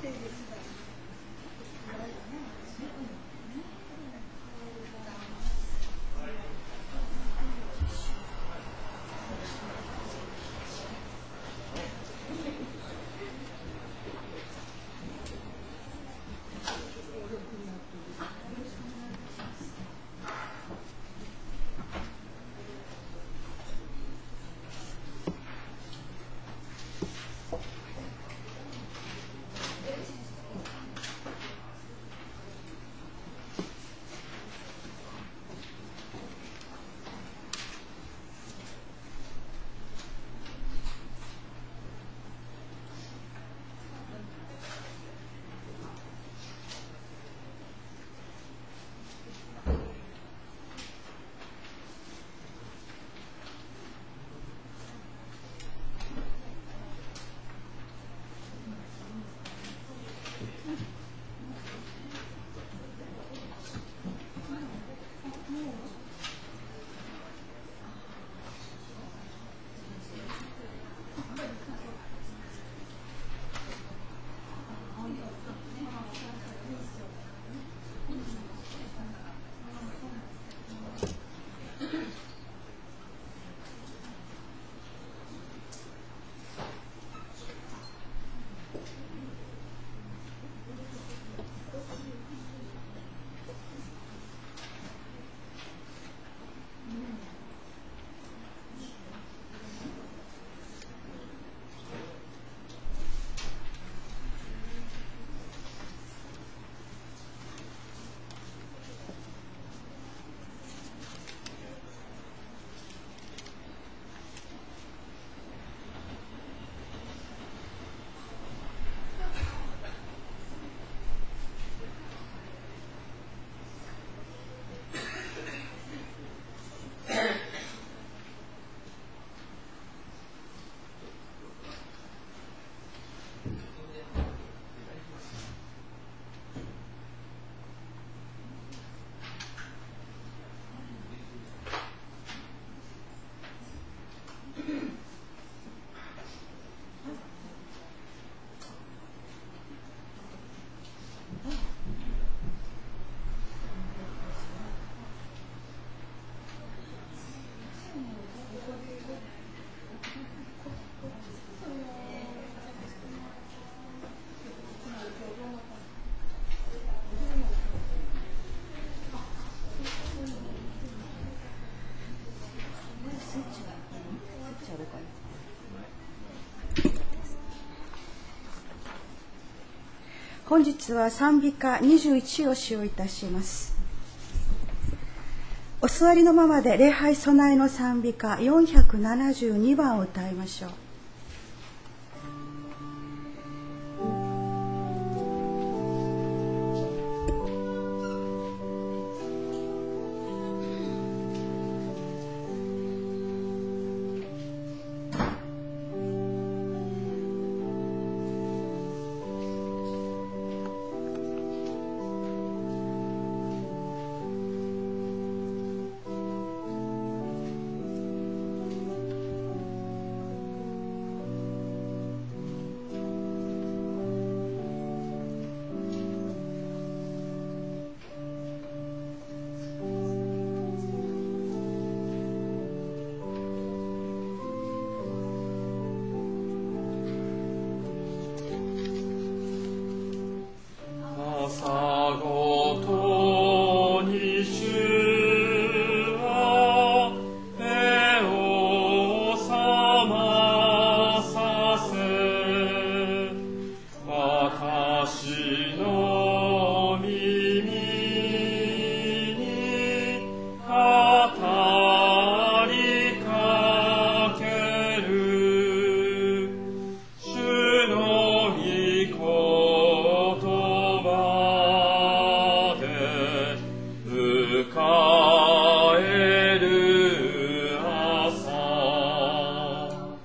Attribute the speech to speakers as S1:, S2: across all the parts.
S1: 本日は賛美歌21を使用いたします。お座りのままで礼拝備えの賛美歌472番を歌いましょう。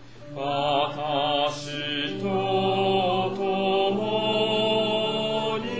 S2: 私と共に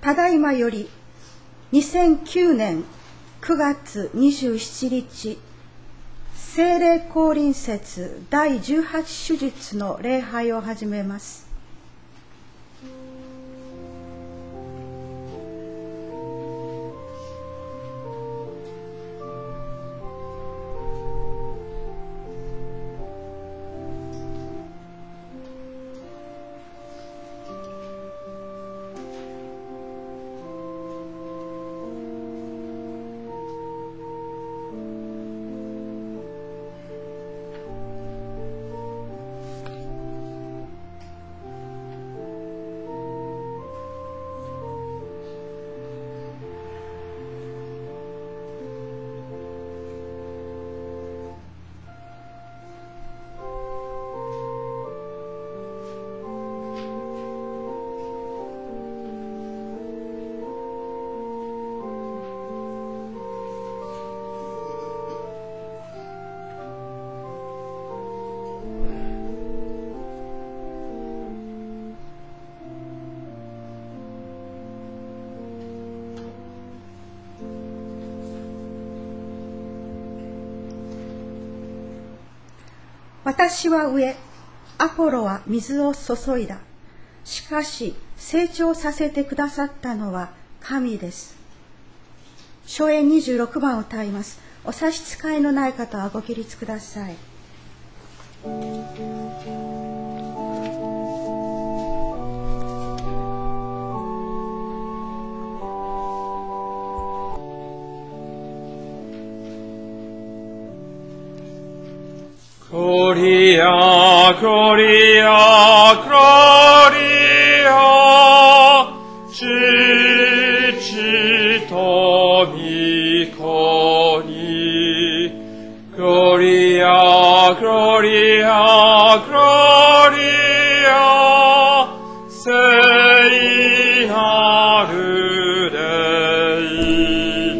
S1: ただいまより2009年9月27日、聖霊降臨節第18手術の礼拝を始めます。私は植え、アポロは水を注いだ。しかし、成長させてくださったのは神です。唱詠26番を歌います。お差し支えのない方はご起立ください。
S2: Gloria, Gloria, Gloria, Cici to Miconi. Gloria, Gloria, Gloria, Sei naru Dei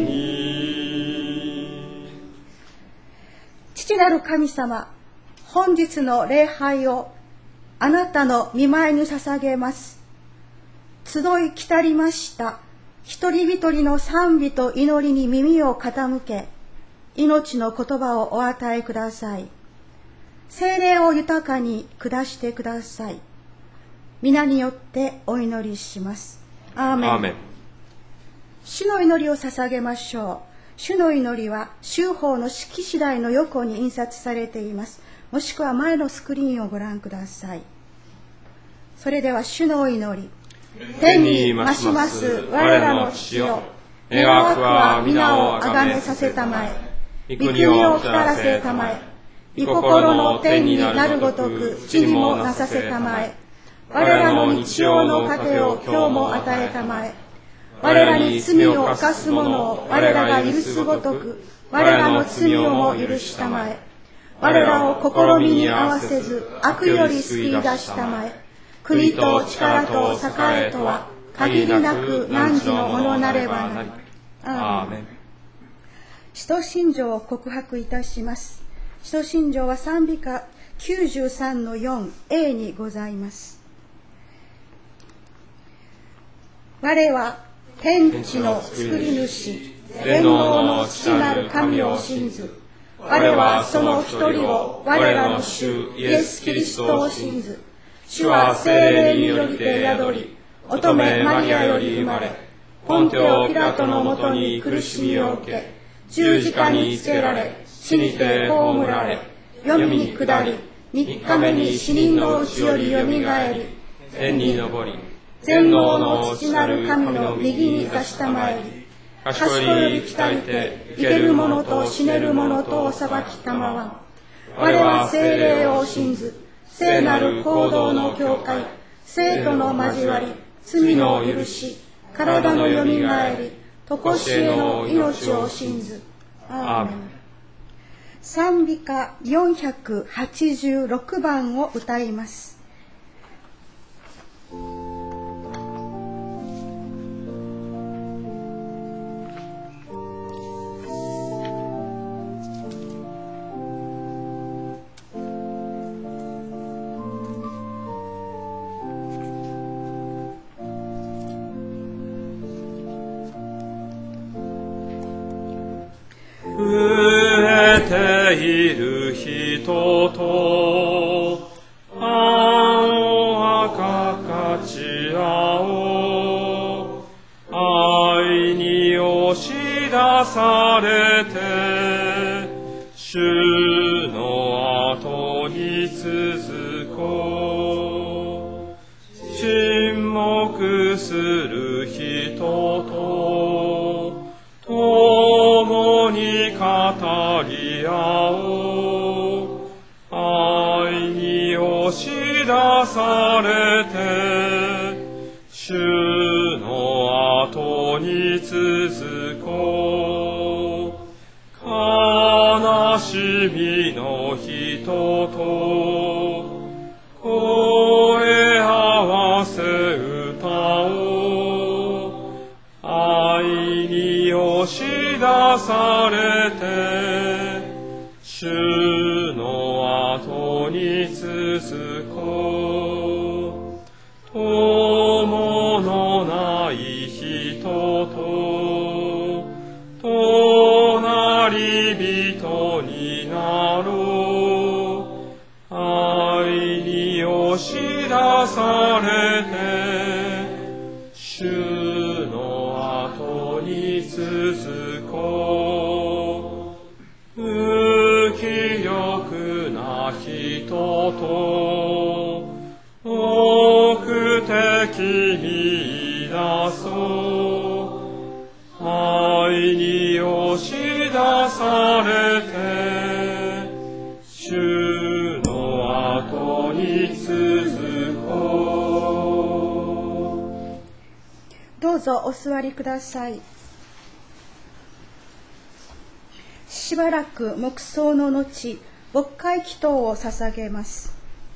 S2: ni.
S1: 父なる神様、本日の礼拝をあなたの御前に捧げます。集い来たりました一人一人の賛美と祈りに耳を傾け、命の言葉をお与えください。聖霊を豊かに下してください。皆によってお祈りします。アーメン。
S2: アーメン。
S1: 主の祈りを捧げましょう。主の祈りは修法の式次第の横に印刷されています。もしくは前のスクリーンをご覧ください。それでは主のお祈り。天に増します我らの父よ、願わくは皆をあがめさせたまえ、御国を光らせたまえ、御心の天になるごとく地にもなさせたまえ、我らの日曜の糧を今日も与えたまえ、我らに罪を犯す者を我らが許すごとく我らの罪をも許したまえ、我らを試みに合わせず悪より救い出したまえ、国と力と栄とは限りなく汝のものなればなり。アーメン。使徒信条を告白いたします。使徒信条は賛美歌93の 4A にございます。我は天地の作り主、全能の父なる神を信ず。我はその一人を我らの主イエス・キリストを信ず。主は聖霊によりて宿り、乙女マリアより生まれ、ポンテオ・ピラトのもとに苦しみを受け、十字架につけられ、死にて葬られ、黄泉に下り、3日目に死人のうちよりよみがえり、
S2: 天に昇り、
S1: 全能の父なる神の右に座したまえり、賢より鍛えて生ける者と死ねる者とお裁きたまわん。我は聖霊を信ず、聖なる行動の教会、聖との交わり、罪の許し、体のよみがえり、とこしえの命を信ず。アーメン。賛美歌486番を歌います。
S2: 人と愛を分かち合おう。愛に押し出されて主の後に続こう。沈黙する人と共に語り合おう。愛に押し出されて主の後に続こう。悲しみの人と声合わせ歌おう。愛に押し出されて主の後に続こう。友のない人と隣人になろう。愛に押し出されて主の後に続こう。無気力な人と目的見出そう。愛に押し出されて主の後に続こ
S1: う。どうぞお座りください。しばらく黙想の後、牧会祈祷を捧げます。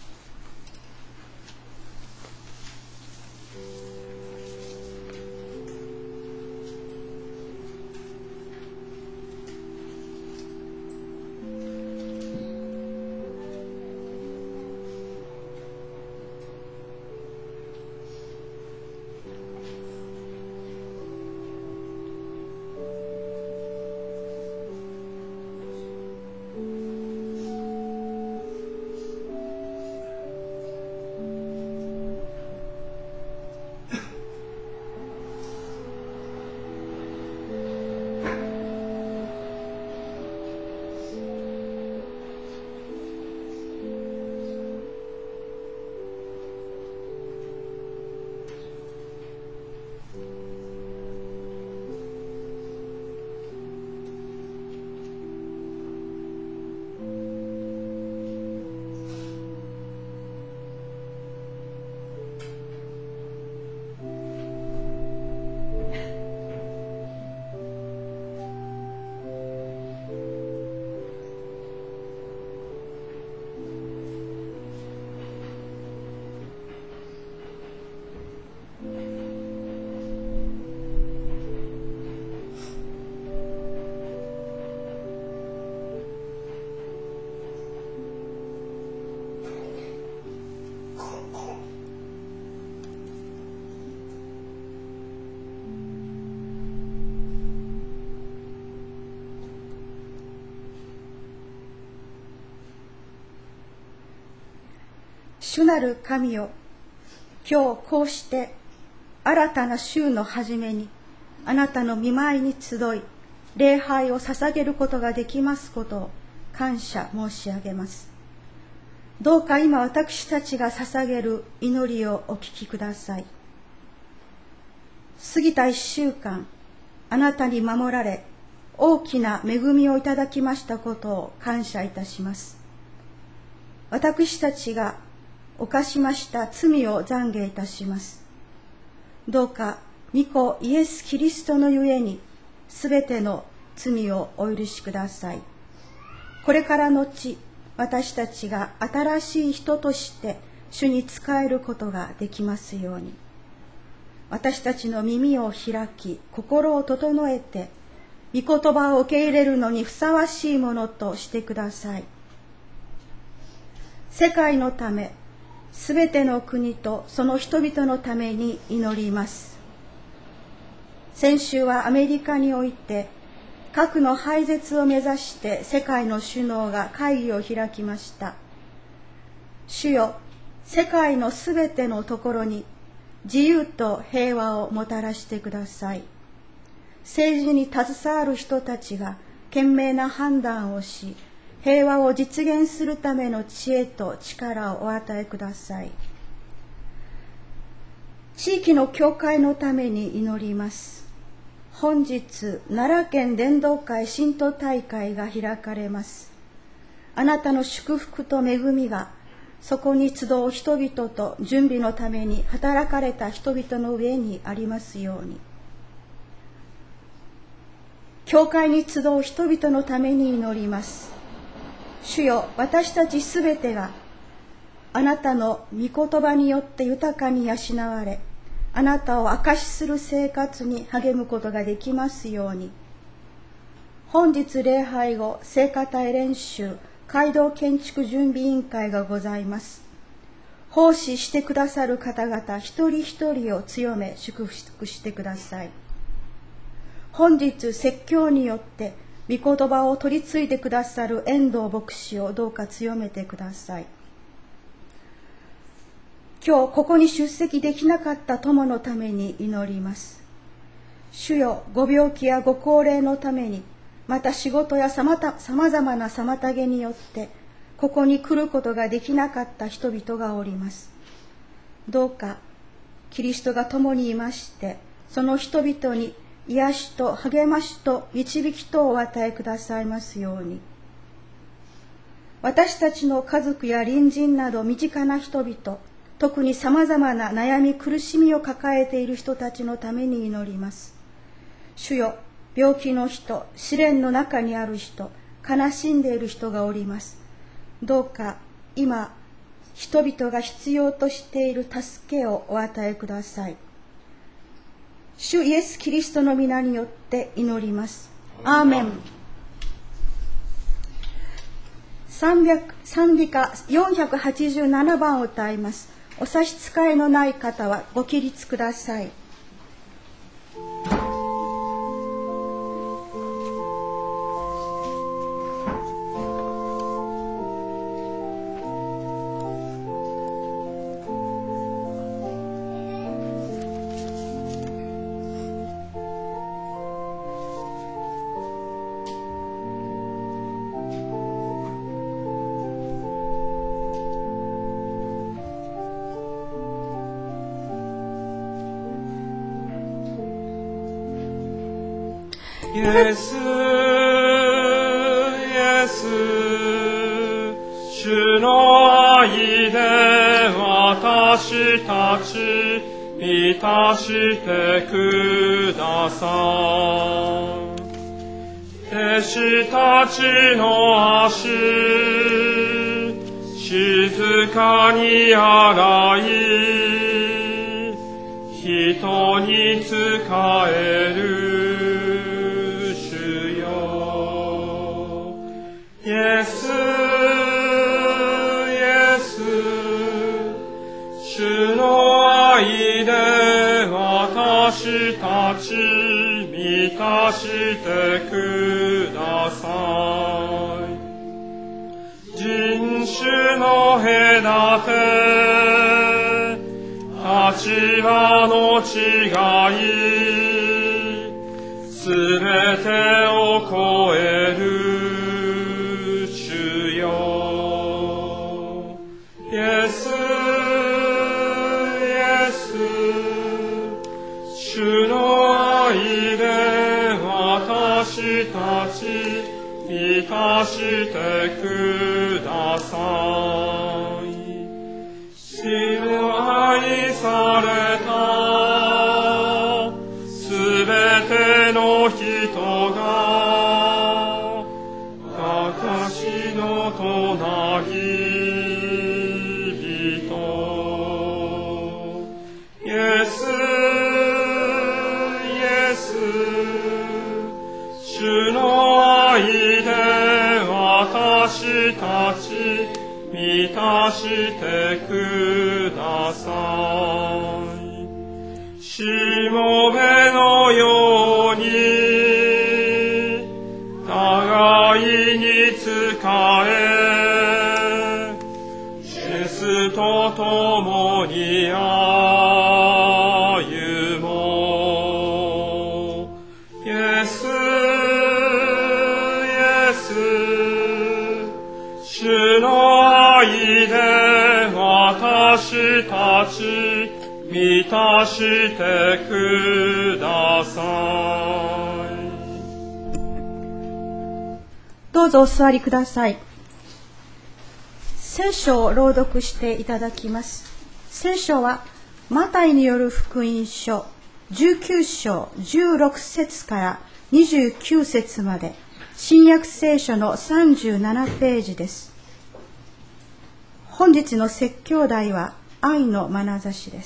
S1: 主なる神よ、今日こうして新たな週の初めにあなたの御前に集い礼拝を捧げることができますことを感謝申し上げます。どうか今私たちが捧げる祈りをお聞きください。過ぎた1週間、あなたに守られ大きな恵みをいただきましたことを感謝いたします。私たちが犯しました罪を懺悔いたします。どうか御子イエス・キリストのゆえにすべての罪をお許しください。これからのち、私たちが新しい人として主に仕えることができますように。私たちの耳を開き、心を整えて、御言葉を受け入れるのにふさわしいものとしてください。世界のため、すべての国とその人々のために祈ります。先週はアメリカにおいて核の廃絶を目指して世界の首脳が会議を開きました。主よ、世界のすべてのところに自由と平和をもたらしてください。政治に携わる人たちが賢明な判断をし、平和を実現するための知恵と力をお与えください。地域の教会のために祈ります。本日、奈良県伝道会信徒大会が開かれます。あなたの祝福と恵みが、そこに集う人々と準備のために働かれた人々の上にありますように。教会に集う人々のために祈ります。主よ、私たちすべてがあなたの御言葉によって豊かに養われ、あなたを証しする生活に励むことができますように。本日礼拝後、聖歌隊練習、街道建築準備委員会がございます。奉仕してくださる方々一人一人を強め祝福してください。本日説教によって御言葉を取り継いでくださる遠藤牧師をどうか強めてください。今日ここに出席できなかった友のために祈ります。主よ、ご病気やご高齢のために、また仕事やさまざまな妨げによってここに来ることができなかった人々がおります。どうかキリストが共にいまして、その人々に癒しと励ましと導きとをお与えくださいますように。私たちの家族や隣人など身近な人々、特にさまざまな悩み苦しみを抱えている人たちのために祈ります。主よ、病気の人、試練の中にある人、悲しんでいる人がおります。どうか今人々が必要としている助けをお与えください。主イエス・キリストの皆によって祈ります。アーメン。賛美歌487番を歌います。お差し支えのない方はご起立ください。
S2: イエス、イエス、主の愛で私たち満たしてください。弟子たちの足、静かに洗い、人に仕えるイエス、イエス、主の愛で私たち満たしてください。人種の隔て、立場の違い、すべてを超えるイエス、イエス、主の愛で私たち満たしてください。主の愛されたすべての人が私の隣主の愛で私たち満たしてください。しもべのように共に歩もう。イエス、イエス、主の愛で私たち満たしてください。
S1: どうぞお座りください。聖書を朗読していただきます。聖書はマタイによる福音書19章16節から29節まで、新約聖書の37ページです。本日の説教題は愛の眼差しです。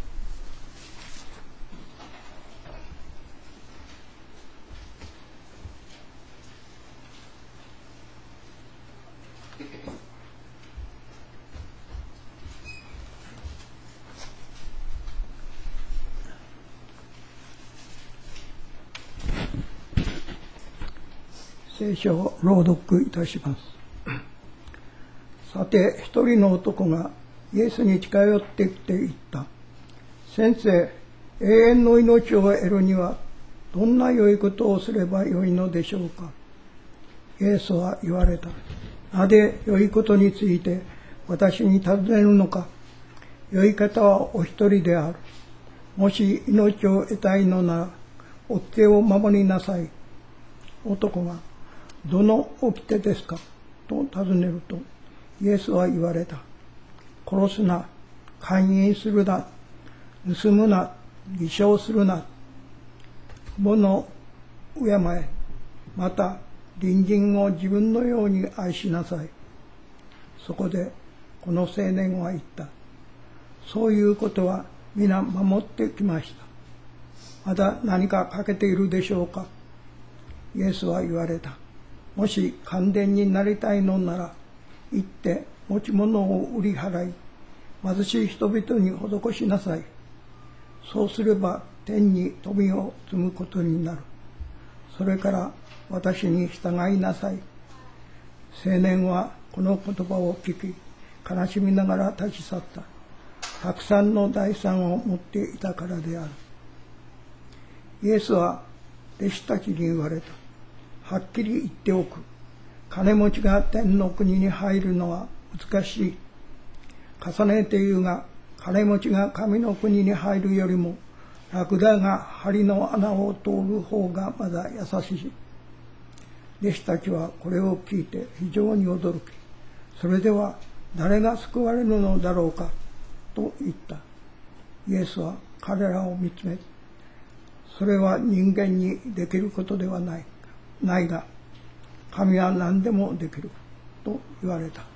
S3: 聖書を朗読いたします。さて、一人の男がイエスに近寄ってきて言った。先生、永遠の命を得るにはどんな良いことをすればよいのでしょうか。イエスは言われた。なぜ良いことについて私に尋ねるのか。良い方はお一人である。もし命を得たいのなら、掟を守りなさい。男が、どの掟ですかと尋ねると、イエスは言われた。殺すな、姦淫するな、盗むな、偽証するな、物を敬え、また隣人を自分のように愛しなさい。そこでこの青年は言った。そういうことは皆守ってきました。まだ何か欠けているでしょうか。イエスは言われた。もし完全になりたいのなら、行って持ち物を売り払い、貧しい人々に施しなさい。そうすれば天に富を積むことになる。それから私に従いなさい。青年はこの言葉を聞き、悲しみながら立ち去った。たくさんの財産を持っていたからである。イエスは弟子たちに言われた。はっきり言っておく。金持ちが天の国に入るのは難しい。重ねて言うが、金持ちが神の国に入るよりも、ラクダが針の穴を通る方がまだ優しい。弟子たちはこれを聞いて非常に驚き、それでは誰が救われるのだろうかと言った。イエスは彼らを見つめ、それは人間にできることではないが、神は何でもできると言われた。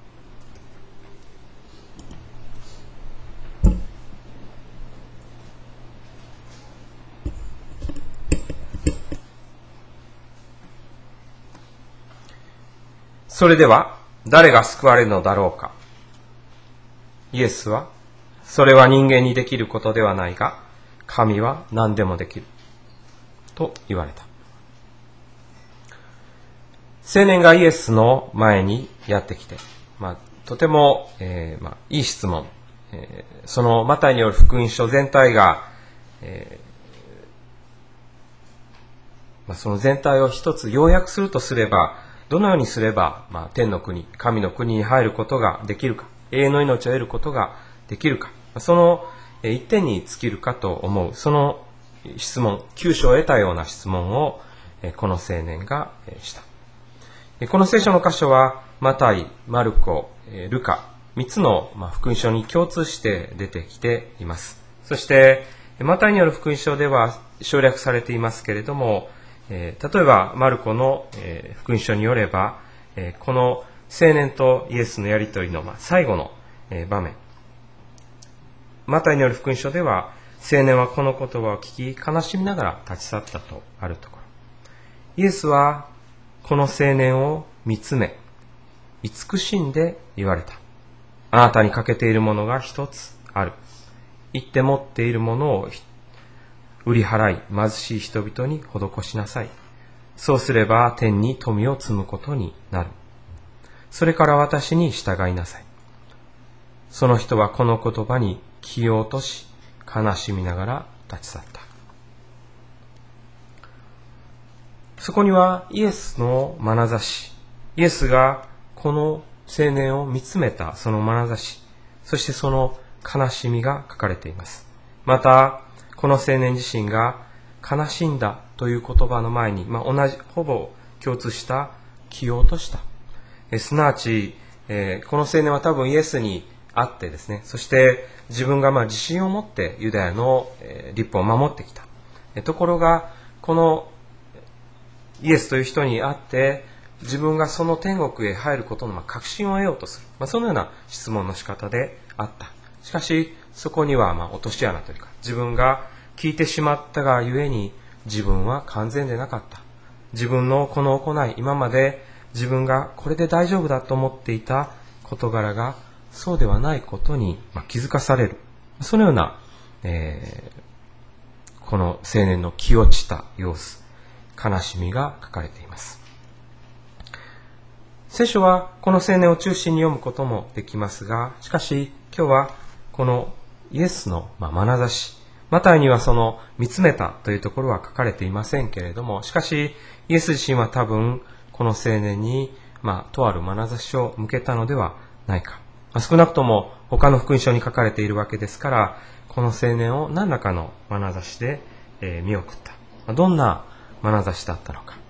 S2: それでは誰が救われるのだろうか。イエスは、それは人間にできることではないが、神は何でもできると言われた。青年がイエスの前にやってきて、とても、いい質問。そのマタイによる福音書全体が、その全体を一つ要約するとすれば、どのようにすれば、天の国、神の国に入ることができるか、永遠の命を得ることができるか、その一点に尽きるかと思う、その質問、救赎を得たような質問を、この青年がした。この聖書の箇所は、マタイ、マルコ、ルカ、3つの福音書に共通して出てきています。そして、マタイによる福音書では省略されていますけれども、例えばマルコの福音書によれば、この青年とイエスのやりとりの最後の場面、マタイによる福音書では青年はこの言葉を聞き悲しみながら立ち去ったとあるところ、イエスはこの青年を見つめ慈しんで言われた。あなたに欠けているものが一つある。行って持っているものを売り払い貧しい人々に施しなさい。そうすれば天に富を積むことになる。それから私に従いなさい。 その人はこの言葉に気を落とし、悲しみながら立ち去った。そこにはイエスの眼差し、イエスがこの青年を見つめたその眼差し、そしてその悲しみが書かれています。また、この青年自身が悲しんだという言葉の前に、同じ、ほぼ共通した気を落とした。すなわち、この青年は多分イエスに会ってですね、そして自分が自信を持ってユダヤの律法を守ってきた。ところが、このイエスという人に会って、自分がその天国へ入ることの確信を得ようとする。そのような質問の仕方であった。しかし、そこには落とし穴というか、自分が聞いてしまったがゆえに、自分は完全でなかった。自分のこの行い、今まで自分がこれで大丈夫だと思っていた事柄が、そうではないことに気づかされる。そのような、この青年の気落ちた様子、悲しみが書かれています。聖書はこの青年を中心に読むこともできますが、しかし今日はこのイエスの眼差し、マタイにはその見つめたというところは書かれていませんけれども、しかしイエス自身は多分この青年にとある眼差しを向けたのではないか。少なくとも他の福音書に書かれているわけですから、この青年を何らかの眼差しで見送った。どんな眼差しだったのか。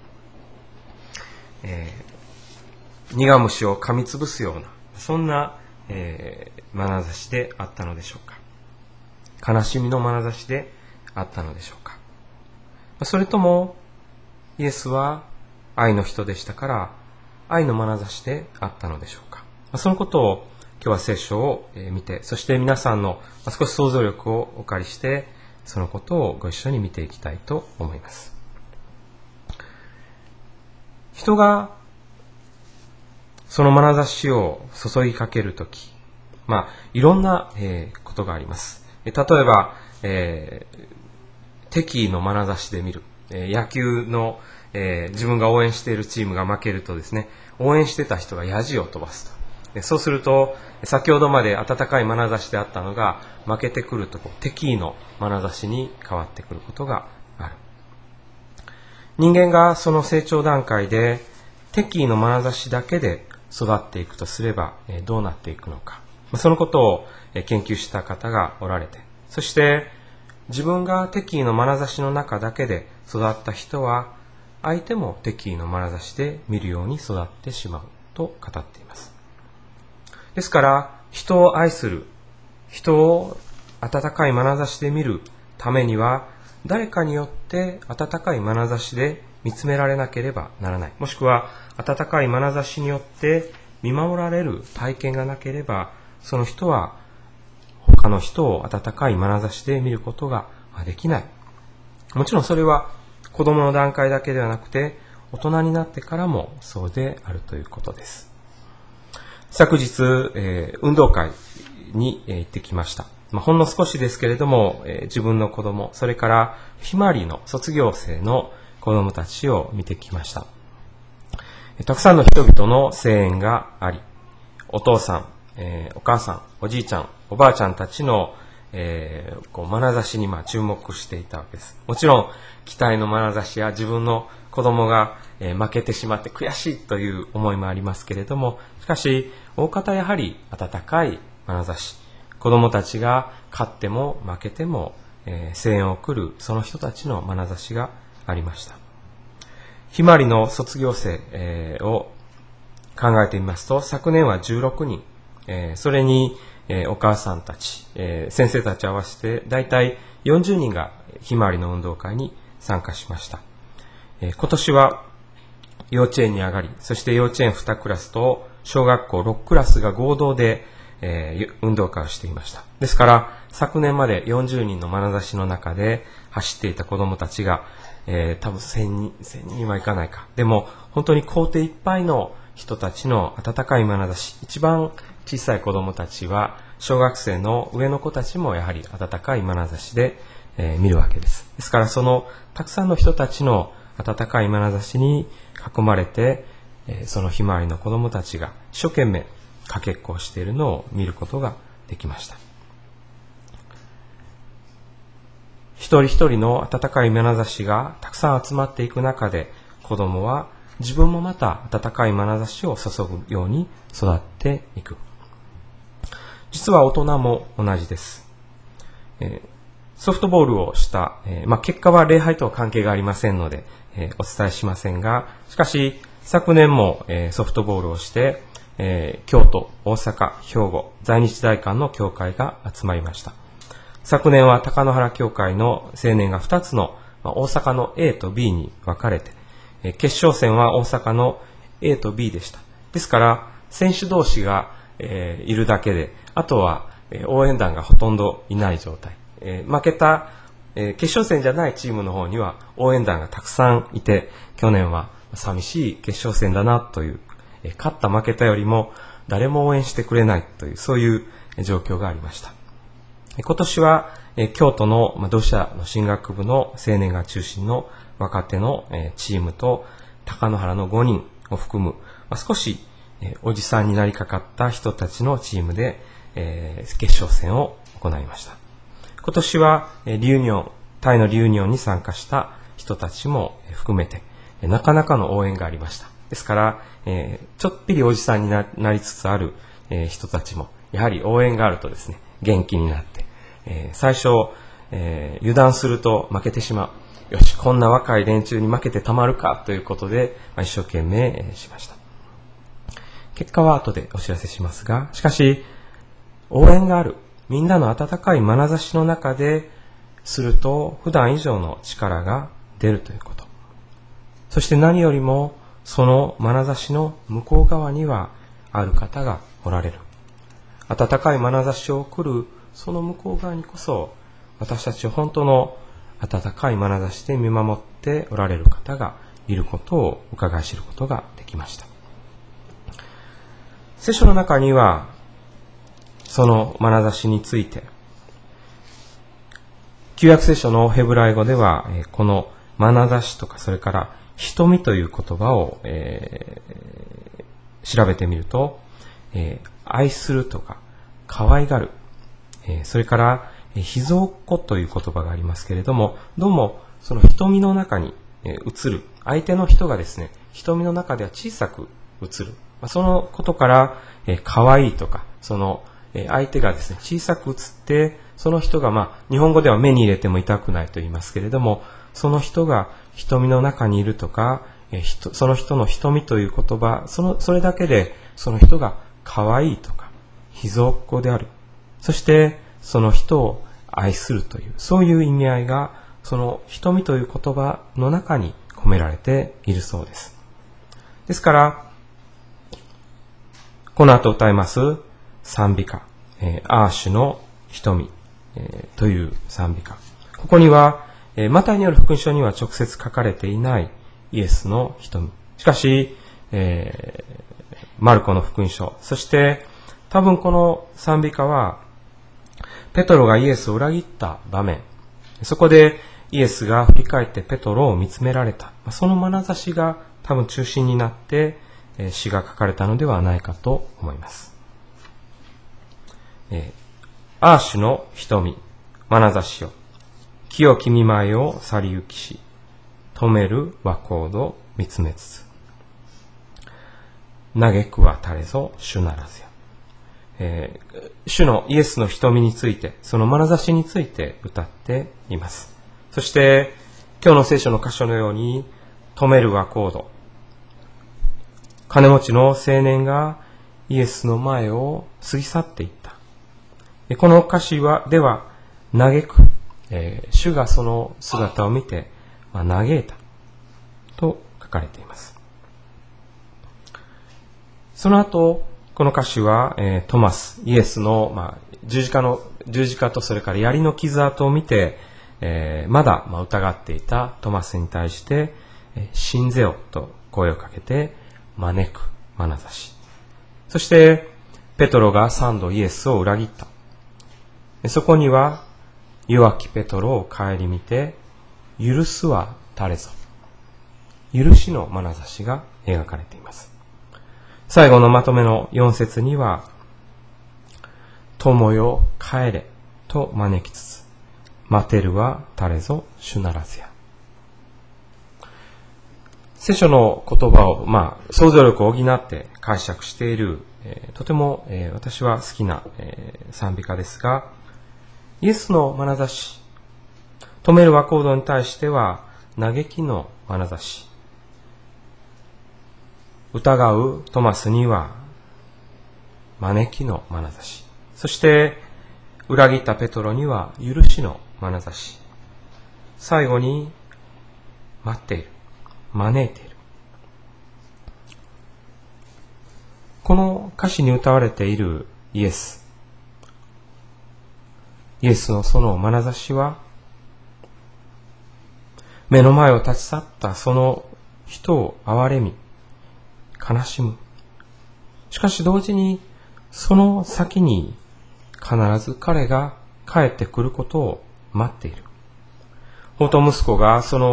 S2: 苦虫を噛みつぶすような、そんな、眼差しであったのでしょうか。悲しみの眼差しであったのでしょうか。それとも、イエスは愛の人でしたから、愛の眼差しであったのでしょうか。そのことを今日は聖書を見て、そして皆さんの少し想像力をお借りして、そのことをご一緒に見ていきたいと思います。人がその眼差しを注ぎかけるとき、いろんなことがあります。例えば、敵意の眼差しで見る。野球の自分が応援しているチームが負けるとですね、応援してた人がヤジを飛ばすと。そうすると、先ほどまで温かい眼差しであったのが、負けてくると敵意の眼差しに変わってくることがある。人間がその成長段階で、敵意の眼差しだけで育っていくとすればどうなっていくのか。そのことを研究した方がおられて、そして自分が敵意の眼差しの中だけで育った人は、相手も敵意の眼差しで見るように育ってしまうと語っています。ですから、人を愛する、人を温かい眼差しで見るためには、誰かによって温かい眼差しで見つめられなければならない。もしくは、温かい眼差しによって見守られる体験がなければ、その人は他の人を温かい眼差しで見ることができない。もちろんそれは子供の段階だけではなくて、大人になってからもそうであるということです。昨日、運動会に行ってきました。ほんの少しですけれども、自分の子供、それからひまわりの卒業生の子供たちを見てきました。たくさんの人々の声援があり、お父さん、お母さん、おじいちゃん、おばあちゃんたちの、眼差しに注目していたわけです。もちろん、期待の眼差しや自分の子供が、負けてしまって悔しいという思いもありますけれども、しかし、大方やはり温かい眼差し、子供たちが勝っても負けても、声援を送るその人たちの眼差しがありました。ひまわりの卒業生、を考えてみますと、昨年は16人、それに、お母さんたち、先生たち合わせてだいたい40人がひまわりの運動会に参加しました。今年は幼稚園に上がり、そして幼稚園2クラスと小学校6クラスが合同で、運動会をしていました。ですから昨年まで40人の眼差しの中で走っていた子どもたちが、多分1000人はいかないか。でも本当に校庭いっぱいの人たちの温かい眼差し、一番小さい子どもたちは小学生の上の子たちもやはり温かい眼差しで、見るわけです。ですからそのたくさんの人たちの温かい眼差しに囲まれて、そのひまわりの子どもたちが一生懸命かけっこをしているのを見ることができました。一人一人の温かい眼差しがたくさん集まっていく中で、子供は自分もまた温かい眼差しを注ぐように育っていく。実は大人も同じです。ソフトボールをした、結果は礼拝とは関係がありませんので、お伝えしませんが、しかし昨年も、ソフトボールをして、京都、大阪、兵庫、在日大韓の教会が集まりました。昨年は高野原教会の青年が2つの、大阪の A と B に分かれて、決勝戦は大阪の A と B でした。ですから、選手同士が、いるだけで、あとは、応援団がほとんどいない状態。負けた、決勝戦じゃないチームの方には応援団がたくさんいて、去年は寂しい決勝戦だなという、勝った負けたよりも誰も応援してくれないという、そういう状況がありました。今年は京都の同志社の進学部の青年が中心の若手のチームと高野原の5人を含む少しおじさんになりかかった人たちのチームで決勝戦を行いました。今年はタイのリューニオンに参加した人たちも含めてなかなかの応援がありました。ですから、ちょっぴりおじさんになりつつある人たちもやはり応援があるとですね、元気になって、最初、油断すると負けてしまう。よし、こんな若い連中に負けてたまるかということで、一生懸命しました。結果は後でお知らせしますが、しかし、応援がある。みんなの温かい眼差しの中ですると、普段以上の力が出るということ。そして何よりも、その眼差しの向こう側にはある方がおられる。温かい眼差しを送るその向こう側にこそ私たちを本当の温かい眼差しで見守っておられる方がいることを伺い知ることができました。聖書の中にはその眼差しについて、旧約聖書のヘブライ語ではこの眼差しとかそれから瞳という言葉を調べてみると、愛するとか可愛がる、それから秘蔵っ子という言葉がありますけれども、どうもその瞳の中に映る相手の人がですね、瞳の中では小さく映る、そのことから可愛いとか、その相手がですね小さく映って、その人が日本語では目に入れても痛くないと言いますけれども、その人が瞳の中にいるとか、その人の瞳という言葉、それだけでその人が可愛いとか秘蔵っ子である、そしてその人を愛するという、そういう意味合いがその瞳という言葉の中に込められているそうです。ですからこの後歌います賛美歌、アーシュの瞳、という賛美歌、ここにはマタイによる福音書には直接書かれていないイエスの瞳、しかし、マルコの福音書、そして多分この賛美歌はペトロがイエスを裏切った場面、そこでイエスが振り返ってペトロを見つめられた、その眼差しが多分中心になって詩が書かれたのではないかと思います。アーシュの瞳、眼差しよ、清き見舞いを去り行きし、止める和光度見つめつつ、嘆くは垂れぞ主ならずよ。主のイエスの瞳について、その眼差しについて歌っています。そして今日の聖書の箇所のように、止める和光度、金持ちの青年がイエスの前を過ぎ去っていった。この歌詞では嘆く、主がその姿を見て嘆いたと書かれています。その後この歌詞は、トマス、イエスの、十字架とそれから槍の傷跡を見て、まだ疑っていたトマスに対して、信ぜよと声をかけて招く眼差し、そしてペトロが3度イエスを裏切った。そこには弱きペトロを顧みて、許すは誰ぞ、許しの眼差しが描かれています。最後のまとめの4節には、 友よ帰れと招きつつ、待てるは誰ぞ主ならずや。聖書の言葉を、想像力を補って解釈している、とても、私は好きな、賛美歌ですが、イエスの眼差し、止める和コードに対しては嘆きの眼差し、疑うトマスには招きの眼差し、そして裏切ったペトロには許しの眼差し、最後に待っている、招いている。この歌詞に歌われているイエスのその眼差しは、目の前を立ち去ったその人を憐れみ、悲しむ。しかし同時に、その先に必ず彼が帰ってくることを待っている。放蕩息子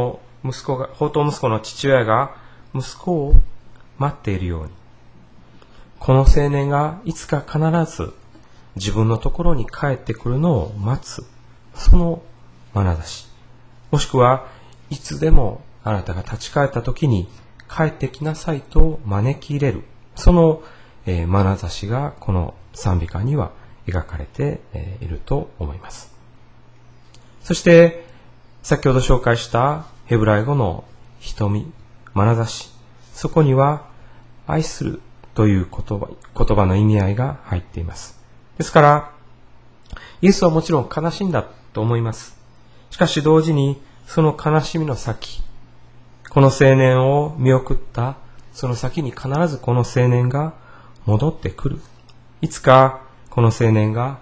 S2: の父親が息子を待っているように、この青年がいつか必ず自分のところに帰ってくるのを待つ、その眼差し。もしくはいつでもあなたが立ち返った時に帰ってきなさいと招き入れる、その眼差しがこの賛美歌には描かれていると思います。そして先ほど紹介したヘブライ語の瞳、眼差し、そこには愛するという言葉の意味合いが入っています。ですからイエスはもちろん悲しんだと思います。しかし同時にその悲しみの先、この青年を見送ったその先に必ずこの青年が戻ってくる。いつかこの青年が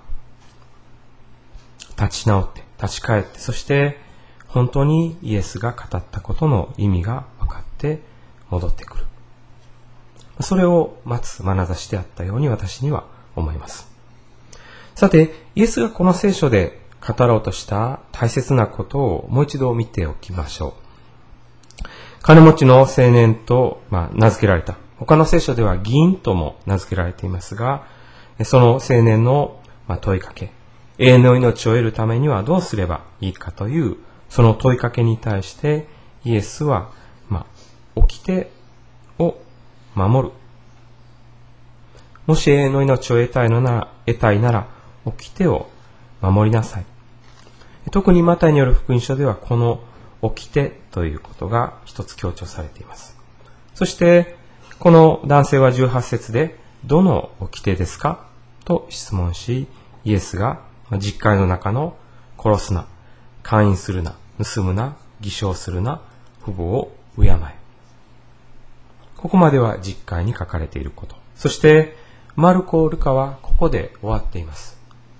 S2: 立ち直って立ち返って、そして本当にイエスが語ったことの意味が分かって戻ってくる。それを待つ眼差しであったように私には思います。さて、イエスがこの聖書で語ろうとした大切なことをもう一度見ておきましょう。金持ちの青年と、名付けられた。他の聖書では議員とも名付けられていますが、その青年の問いかけ、永遠の命を得るためにはどうすればいいかという、その問いかけに対してイエスは、掟を守る。もし永遠の命を得たいなら、掟を守りなさい。特にマタイによる福音書ではこの掟ということが一つ強調されています。そしてこの男性は18節でどの掟ですかと質問し、イエスが十戒の中の殺すな、姦淫するな、盗むな、偽証するな、父母を敬え。ここまでは十戒に書かれていること。そしてマルコ・ルカはここで終わっています。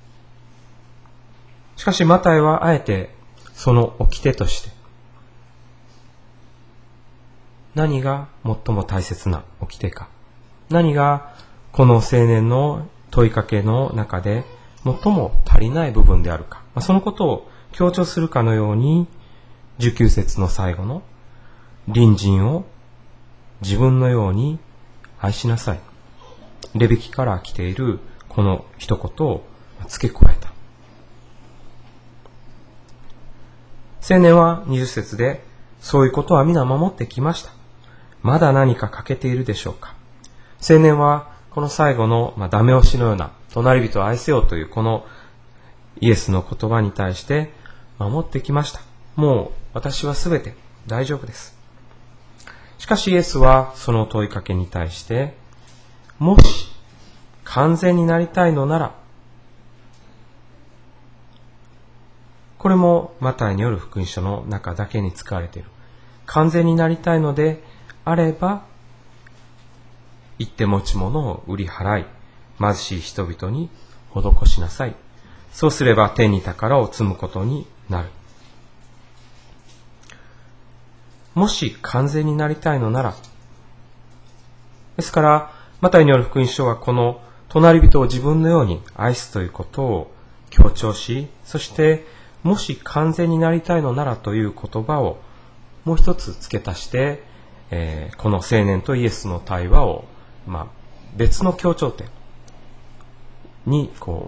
S2: しかしマタイはあえてその掟として、何が最も大切な掟か、何がこの青年の問いかけの中で最も足りない部分であるか、そのことを強調するかのように、19節の最後の隣人を自分のように愛しなさい、レビキから来ているこの一言を付け加えた。青年は20節で、そういうことは皆守ってきました。まだ何か欠けているでしょうか。青年はこの最後のダメ押しのような、隣人を愛せよというこのイエスの言葉に対して守ってきました。もう私はすべて大丈夫です。しかしイエスはその問いかけに対して、もし完全になりたいのなら、これもマタイによる福音書の中だけに使われている。完全になりたいのであれば、行って持ち物を売り払い、貧しい人々に施しなさい。そうすれば天に宝を積むことになる。もし完全になりたいのなら、ですからマタイによる福音書はこの隣人を自分のように愛すということを強調し、そしてもし完全になりたいのならという言葉をもう一つ付け足して、この青年とイエスの対話を、別の強調点に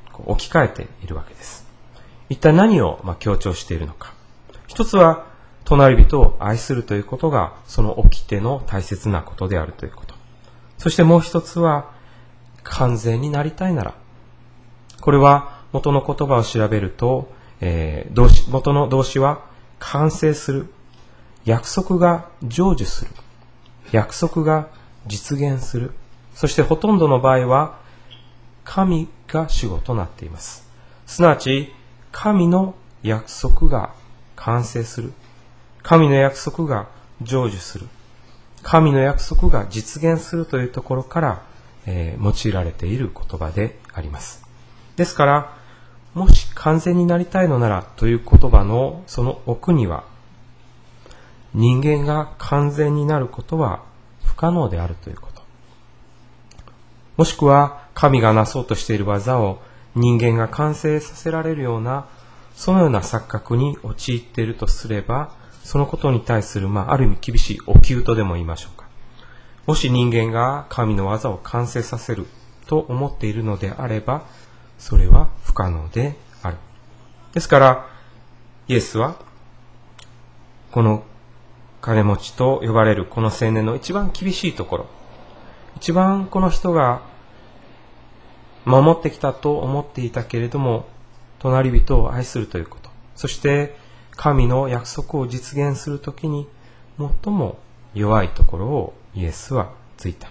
S2: 置き換えているわけです。一体何を強調しているのか。一つは、隣人を愛するということが、その掟の大切なことであるということ。そしてもう一つは、完全になりたいなら。これは、元の言葉を調べると、元の動詞は、完成する。約束が成就する。約束が実現する。そしてほとんどの場合は、神が主語となっています。すなわち、神の約束が完成する。神の約束が成就する。神の約束が実現するというところから、用いられている言葉であります。ですから、もし完全になりたいのならという言葉のその奥には、人間が完全になることは不可能であるということ。もしくは、神がなそうとしている技を人間が完成させられるような、そのような錯覚に陥っているとすれば、そのことに対する、ある意味厳しいお灸とでも言いましょうか。もし人間が神の技を完成させると思っているのであれば、それは不可能である。ですから、イエスは、この金持ちと呼ばれるこの青年の一番厳しいところ、一番この人が守ってきたと思っていたけれども、隣人を愛するということ。そして神の約束を実現するときに最も弱いところをイエスはついた。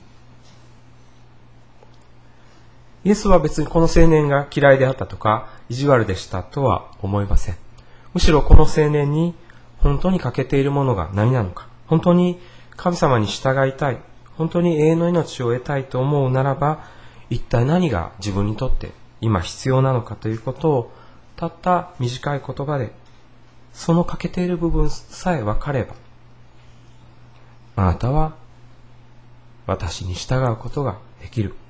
S2: イエスは別にこの青年が嫌いであったとか意地悪でしたとは思いません。むしろこの青年に本当に欠けているものが何なのか、本当に神様に従いたい、本当に永遠の命を得たいと思うならば、一体何が自分にとって今必要なのかということをたった短い言葉で、その欠けている部分さえ分かれば、あなたは私に従うことができる。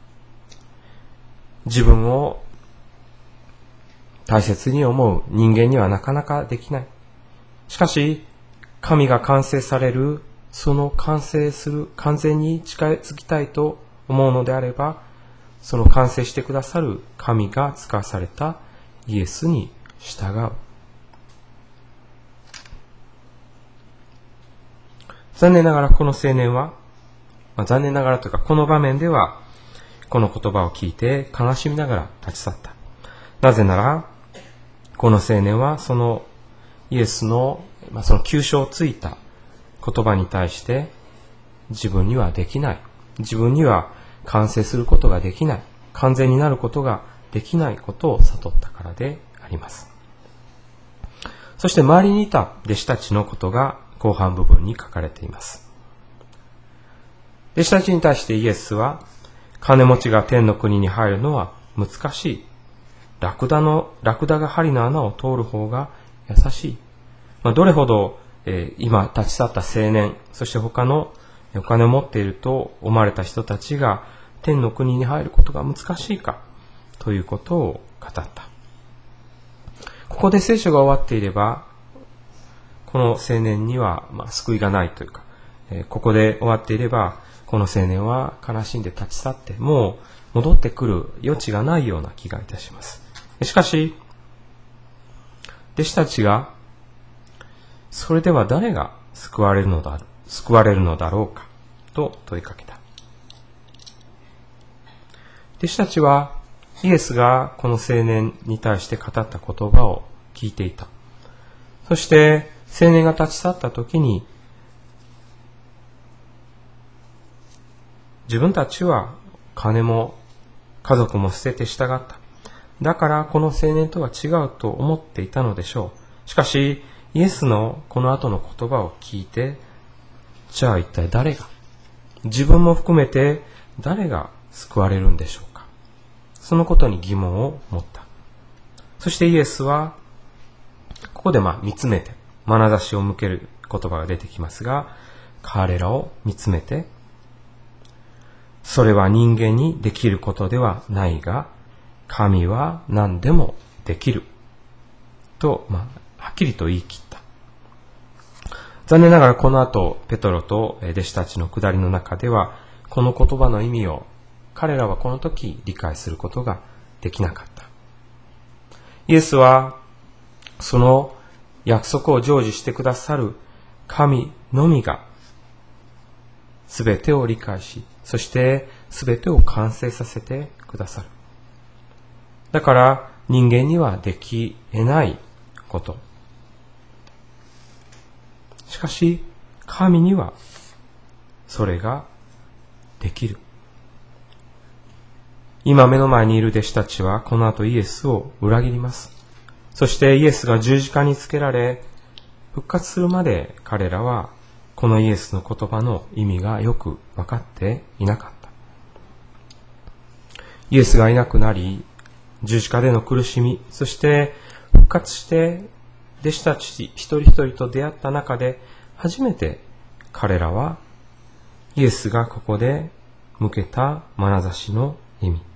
S2: 自分を大切に思う人間にはなかなかできない。しかし、神が完成される、その完成する、完全に近づきたいと思うのであれば、その完成してくださる神が使わされたイエスに従う。残念ながらこの青年は、残念ながらというかこの場面では、この言葉を聞いて悲しみながら立ち去った。なぜなら、この青年はそのイエスの、その急所をついた言葉に対して、自分にはできない。自分には完成することができない。完全になることができないことを悟ったからであります。そして周りにいた弟子たちのことが後半部分に書かれています。弟子たちに対してイエスは、金持ちが天の国に入るのは難しい。ラクダが針の穴を通る方が優しい。どれほど、今立ち去った青年、そして他のお金を持っていると思われた人たちが天の国に入ることが難しいかということを語った。ここで聖書が終わっていれば、この青年には救いがないというか、ここで終わっていれば、この青年は悲しんで立ち去って、もう戻ってくる余地がないような気がいたします。しかし、弟子たちが、それでは誰が救われるのだろうかと問いかけた。弟子たちはイエスがこの青年に対して語った言葉を聞いていた。そして青年が立ち去った時に、自分たちは金も家族も捨てて従った。だからこの青年とは違うと思っていたのでしょう。しかしイエスのこの後の言葉を聞いて、じゃあ一体誰が、自分も含めて誰が救われるんでしょうか。そのことに疑問を持った。そしてイエスはここで見つめて、眼差しを向ける言葉が出てきますが、彼らを見つめて、それは人間にできることではないが、神は何でもできると、はっきりと言い切った。残念ながらこの後、ペトロと弟子たちの下りの中では、この言葉の意味を彼らはこの時理解することができなかった。イエスはその約束を成就してくださる神のみがすべてを理解し、そしてすべてを完成させてくださる。だから人間にはでき得ないこと。しかし神にはそれができる。今目の前にいる弟子たちはこの後イエスを裏切ります。そしてイエスが十字架につけられ復活するまで彼らはこのイエスの言葉の意味がよく分かっていなかった。イエスがいなくなり十字架での苦しみ、そして復活して弟子たち一人一人と出会った中で初めて彼らはイエスがここで向けた眼差しの意味、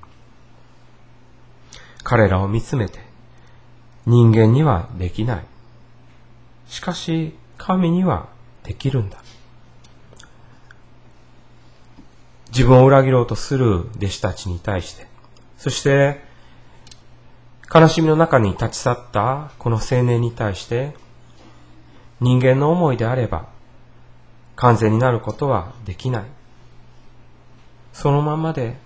S2: 彼らを見つめて、人間にはできない。しかし神にはできるんだ。自分を裏切ろうとする弟子たちに対して、そして悲しみの中に立ち去ったこの青年に対して、人間の思いであれば完全になることはできない。そのままで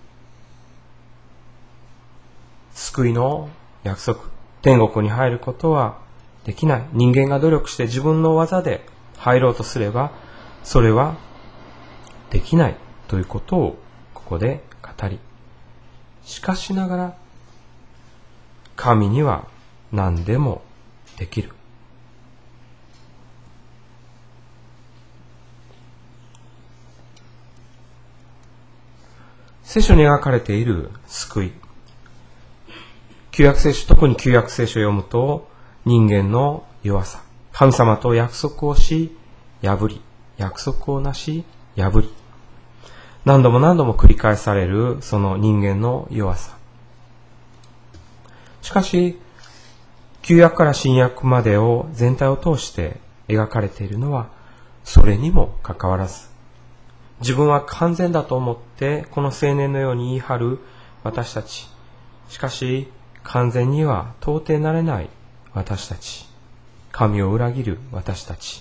S2: 救いの約束、天国に入ることはできない。人間が努力して自分の技で入ろうとすれば、それはできないということをここで語り、しかしながら神には何でもできる。聖書に描かれている救い、旧約聖書、特に旧約聖書を読むと、人間の弱さ、神様と約束をし破り、約束をなし破り、何度も何度も繰り返されるその人間の弱さ。しかし旧約から新約までを全体を通して描かれているのは、それにもかかわらず、自分は完全だと思ってこの青年のように言い張る私たち、しかし完全には到底なれない私たち、神を裏切る私たち、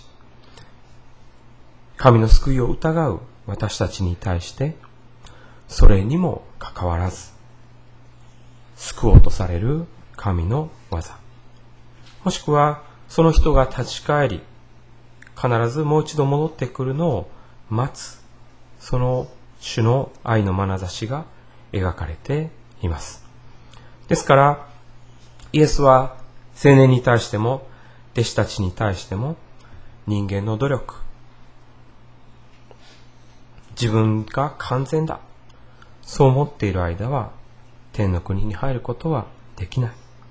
S2: 神の救いを疑う私たちに対して、それにもかかわらず救おうとされる神の技、もしくはその人が立ち返り必ずもう一度戻ってくるのを待つ、その主の愛の眼差しが描かれています。ですからイエスは青年に対しても弟子たちに対しても、人間の努力、自分が完全だ、そう思っている間は天の国に入ることはできない。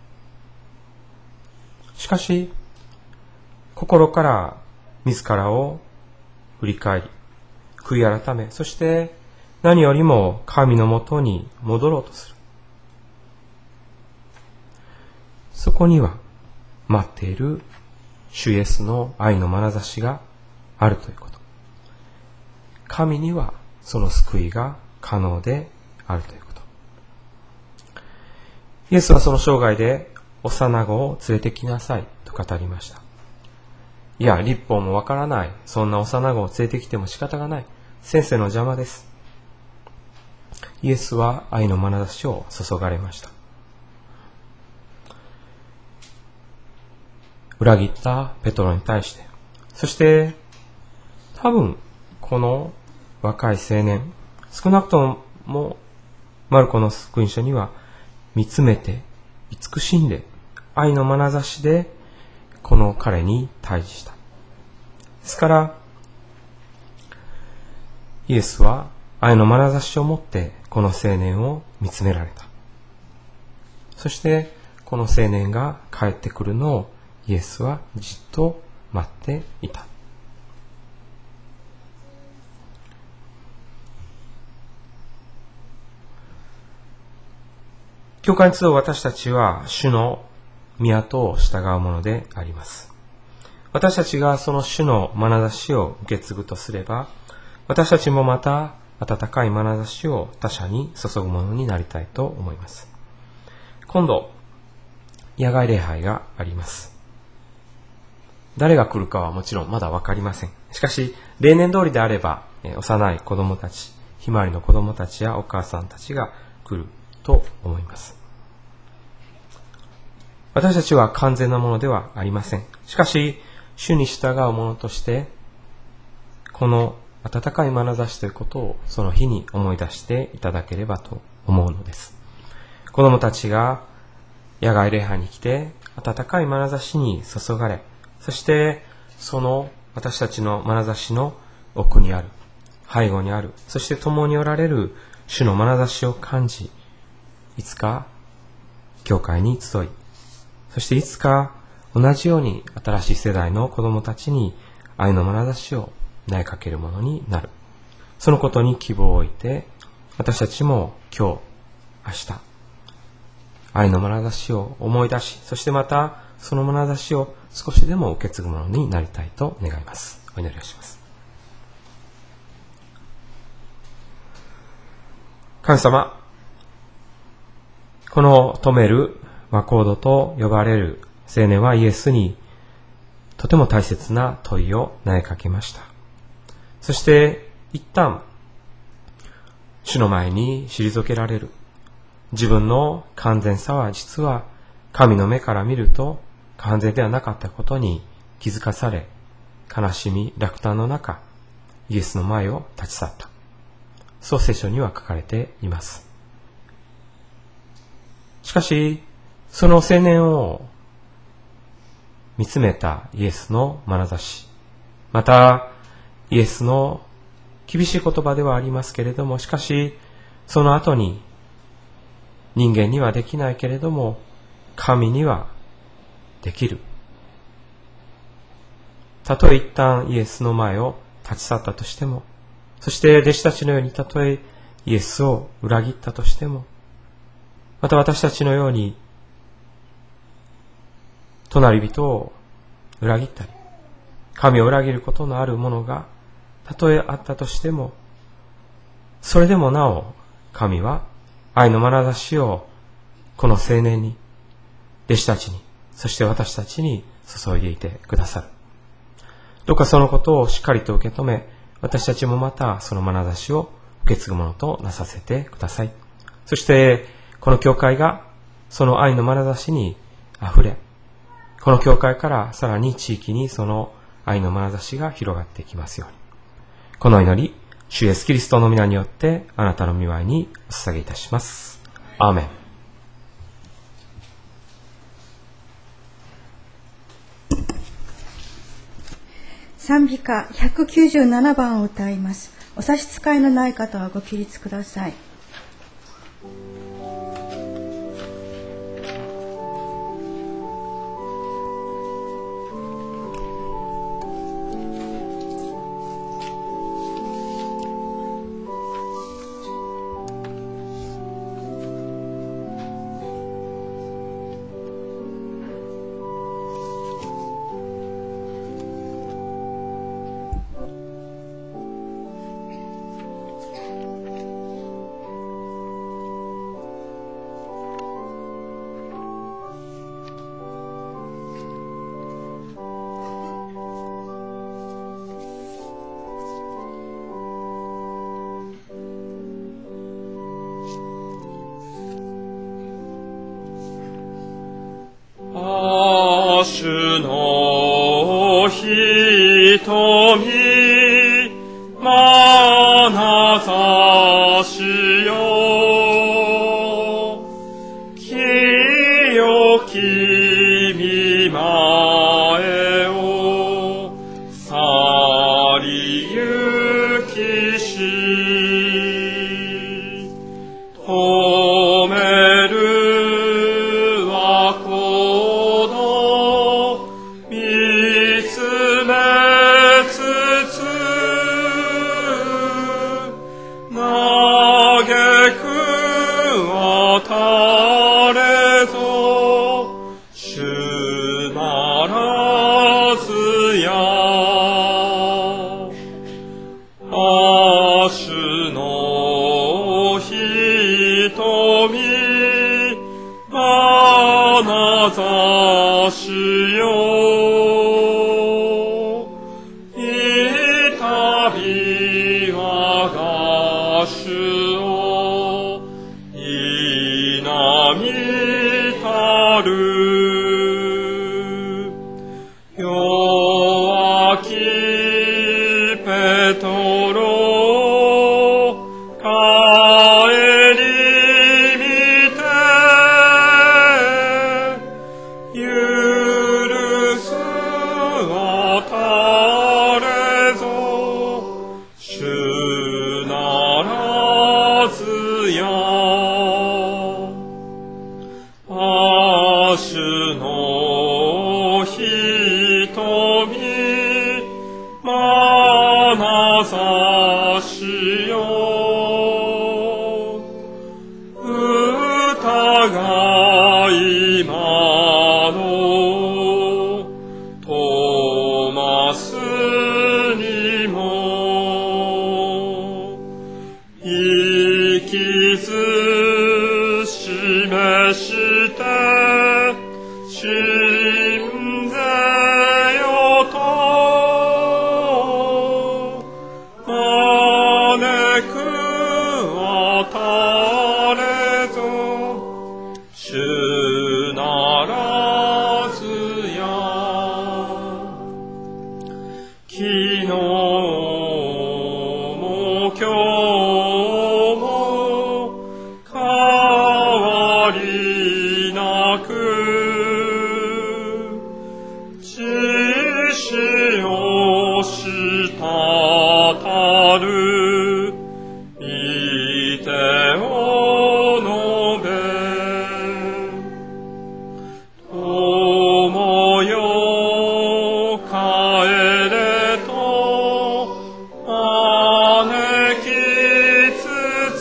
S2: しかし心から自らを振り返り悔い改め、そして何よりも神のもとに戻ろうとする。そこには待っている主イエスの愛の眼差しがあるということ。神にはその救いが可能であるということ。イエスはその生涯で幼子を連れてきなさいと語りました。いや、律法もわからない、そんな幼子を連れてきても仕方がない、先生の邪魔です。イエスは愛の眼差しを注がれました。裏切ったペトロに対して、そして多分この若い青年、少なくともマルコの福音書には見つめて慈しんで愛の眼差しでこの彼に対峙した。ですからイエスは愛の眼差しを持ってこの青年を見つめられた。そしてこの青年が帰ってくるのをイエスはじっと待っていた。教会に集う私たちは主の御を従うものであります。私たちがその主の眼差しを受け継ぐとすれば、私たちもまた温かい眼差しを他者に注ぐものになりたいと思います。 今度、野外礼拝があります。誰が来るかはもちろんまだわかりません。しかし、例年通りであれば、幼い子供たち、ひまわりの子供たちやお母さんたちが来ると思います。私たちは完全なものではありません。しかし、主に従う者として、この温かい眼差しということをその日に思い出していただければと思うのです。子供たちが野外礼拝に来て、温かい眼差しに注がれ、そしてその私たちの眼差しの奥にある、背後にある、そして共におられる主の眼差しを感じ、いつか教会に集い、そしていつか同じように新しい世代の子供たちに愛の眼差しを投げかけるものになる。そのことに希望を置いて、私たちも今日、明日、愛の眼差しを思い出し、そしてまたその眼差しを少しでも受け継ぐものになりたいと願います。お祈りをします。神様、この止める和コードと呼ばれる青年はイエスにとても大切な問いを投げかけました。そして一旦主の前に退けられる。自分の完全さは実は神の目から見ると完全ではなかったことに気づかされ、悲しみ落胆の中、イエスの前を立ち去った。そう聖書には書かれています。しかし、その青年を見つめたイエスの眼差し、またイエスの厳しい言葉ではありますけれども、しかしその後に人間にはできないけれども神にはできる。たとえ一旦イエスの前を立ち去ったとしても、そして弟子たちのようにたとえイエスを裏切ったとしても、また私たちのように隣人を裏切ったり、神を裏切ることのあるものがたとえあったとしても、それでもなお神は愛の眼差しをこの青年に、弟子たちに、そして私たちに注いでいてくださる。どうかそのことをしっかりと受け止め、私たちもまたその眼差しを受け継ぐものとなさせてください。そしてこの教会がその愛の眼差しにあふれ、この教会からさらに地域にその愛の眼差しが広がっていきますように。この祈り、主イエスキリストの皆によってあなたの御前にお捧げいたします。アーメン。
S1: 賛美歌197番を歌います。お差し支えのない方はご起立ください。
S4: 主の瞳、眼差しよ、清き御前を去りゆきし、止めるはこの見つめつつ、嘆くはたれぞ主ならずや、主の瞳、眼ざしよいたび我が主をいなみたる弱きペトロ帰り見て許すをたれぞ主ならずや主の瞳まなざしよ疑いまのトマスにも生きず示して信ぜよと招くあたれぞ主ならずや昨日も今日も変わりなく知識をしたたるいてを述べ友よ帰れと招きつつ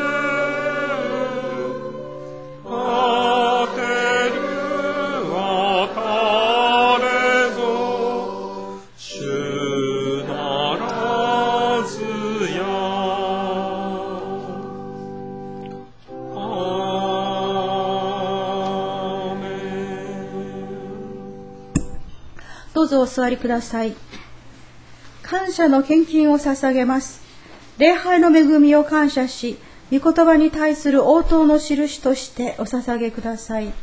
S4: 当てるあたれぞ主ならずやアーメン。
S1: どうぞお座りください。感謝の献金を捧げます。礼拝の恵みを感謝し、御言葉に対する応答の印としてお捧げください。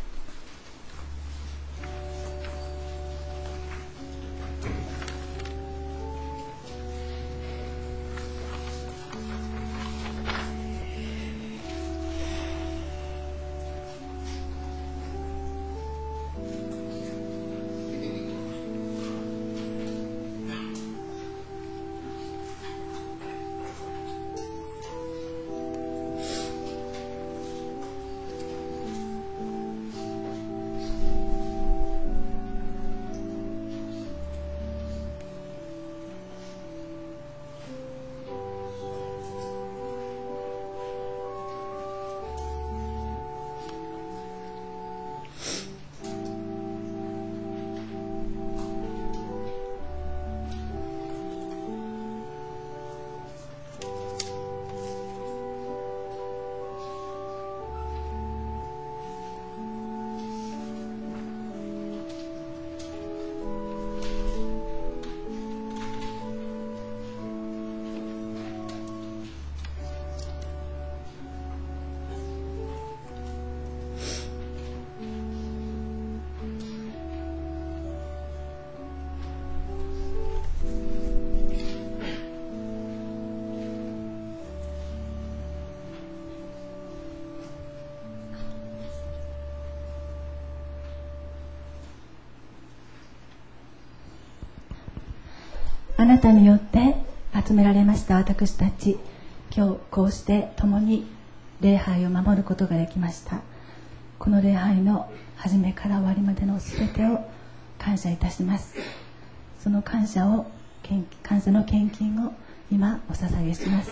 S5: あなたによって集められました私たち、今日こうして共に礼拝を守ることができました。この礼拝の始めから終わりまでのすべてを感謝いたします。その感謝の献金を今お捧げします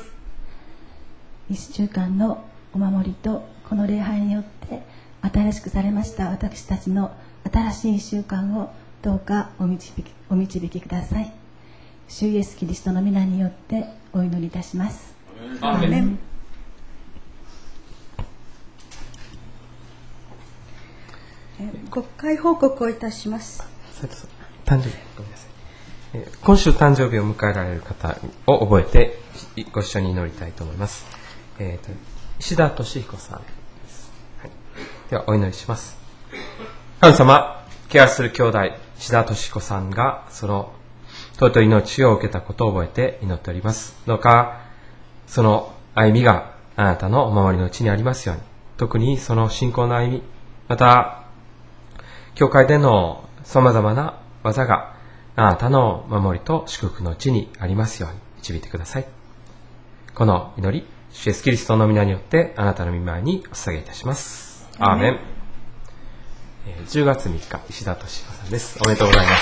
S5: 。1週間のお守りとこの礼拝によって新しくされました私たちの新しい1週間をどうかお導きください。主イエスキリストの皆によってお祈りいたします。
S1: アーメン。 国会報告をいたします。
S2: 斉藤さん、誕生日ごめんなさい。今週誕生日を迎えられる方を覚えてご一緒に祈りたいと思います。石田俊彦さんです。はい、ではお祈りします。神様、ケアする兄弟石田俊彦さんがその尊い命を受けたことを覚えて祈っております。どうかその歩みがあなたのお守りのうちにありますように、特にその信仰の歩み、また教会での様々な技があなたの守りと祝福のうちにありますように導いてください。この祈り、主イエスキリストの皆によってあなたの御前にお捧げいたします。アーメン。10月3日、石田俊彦さんです。おめでとうございます。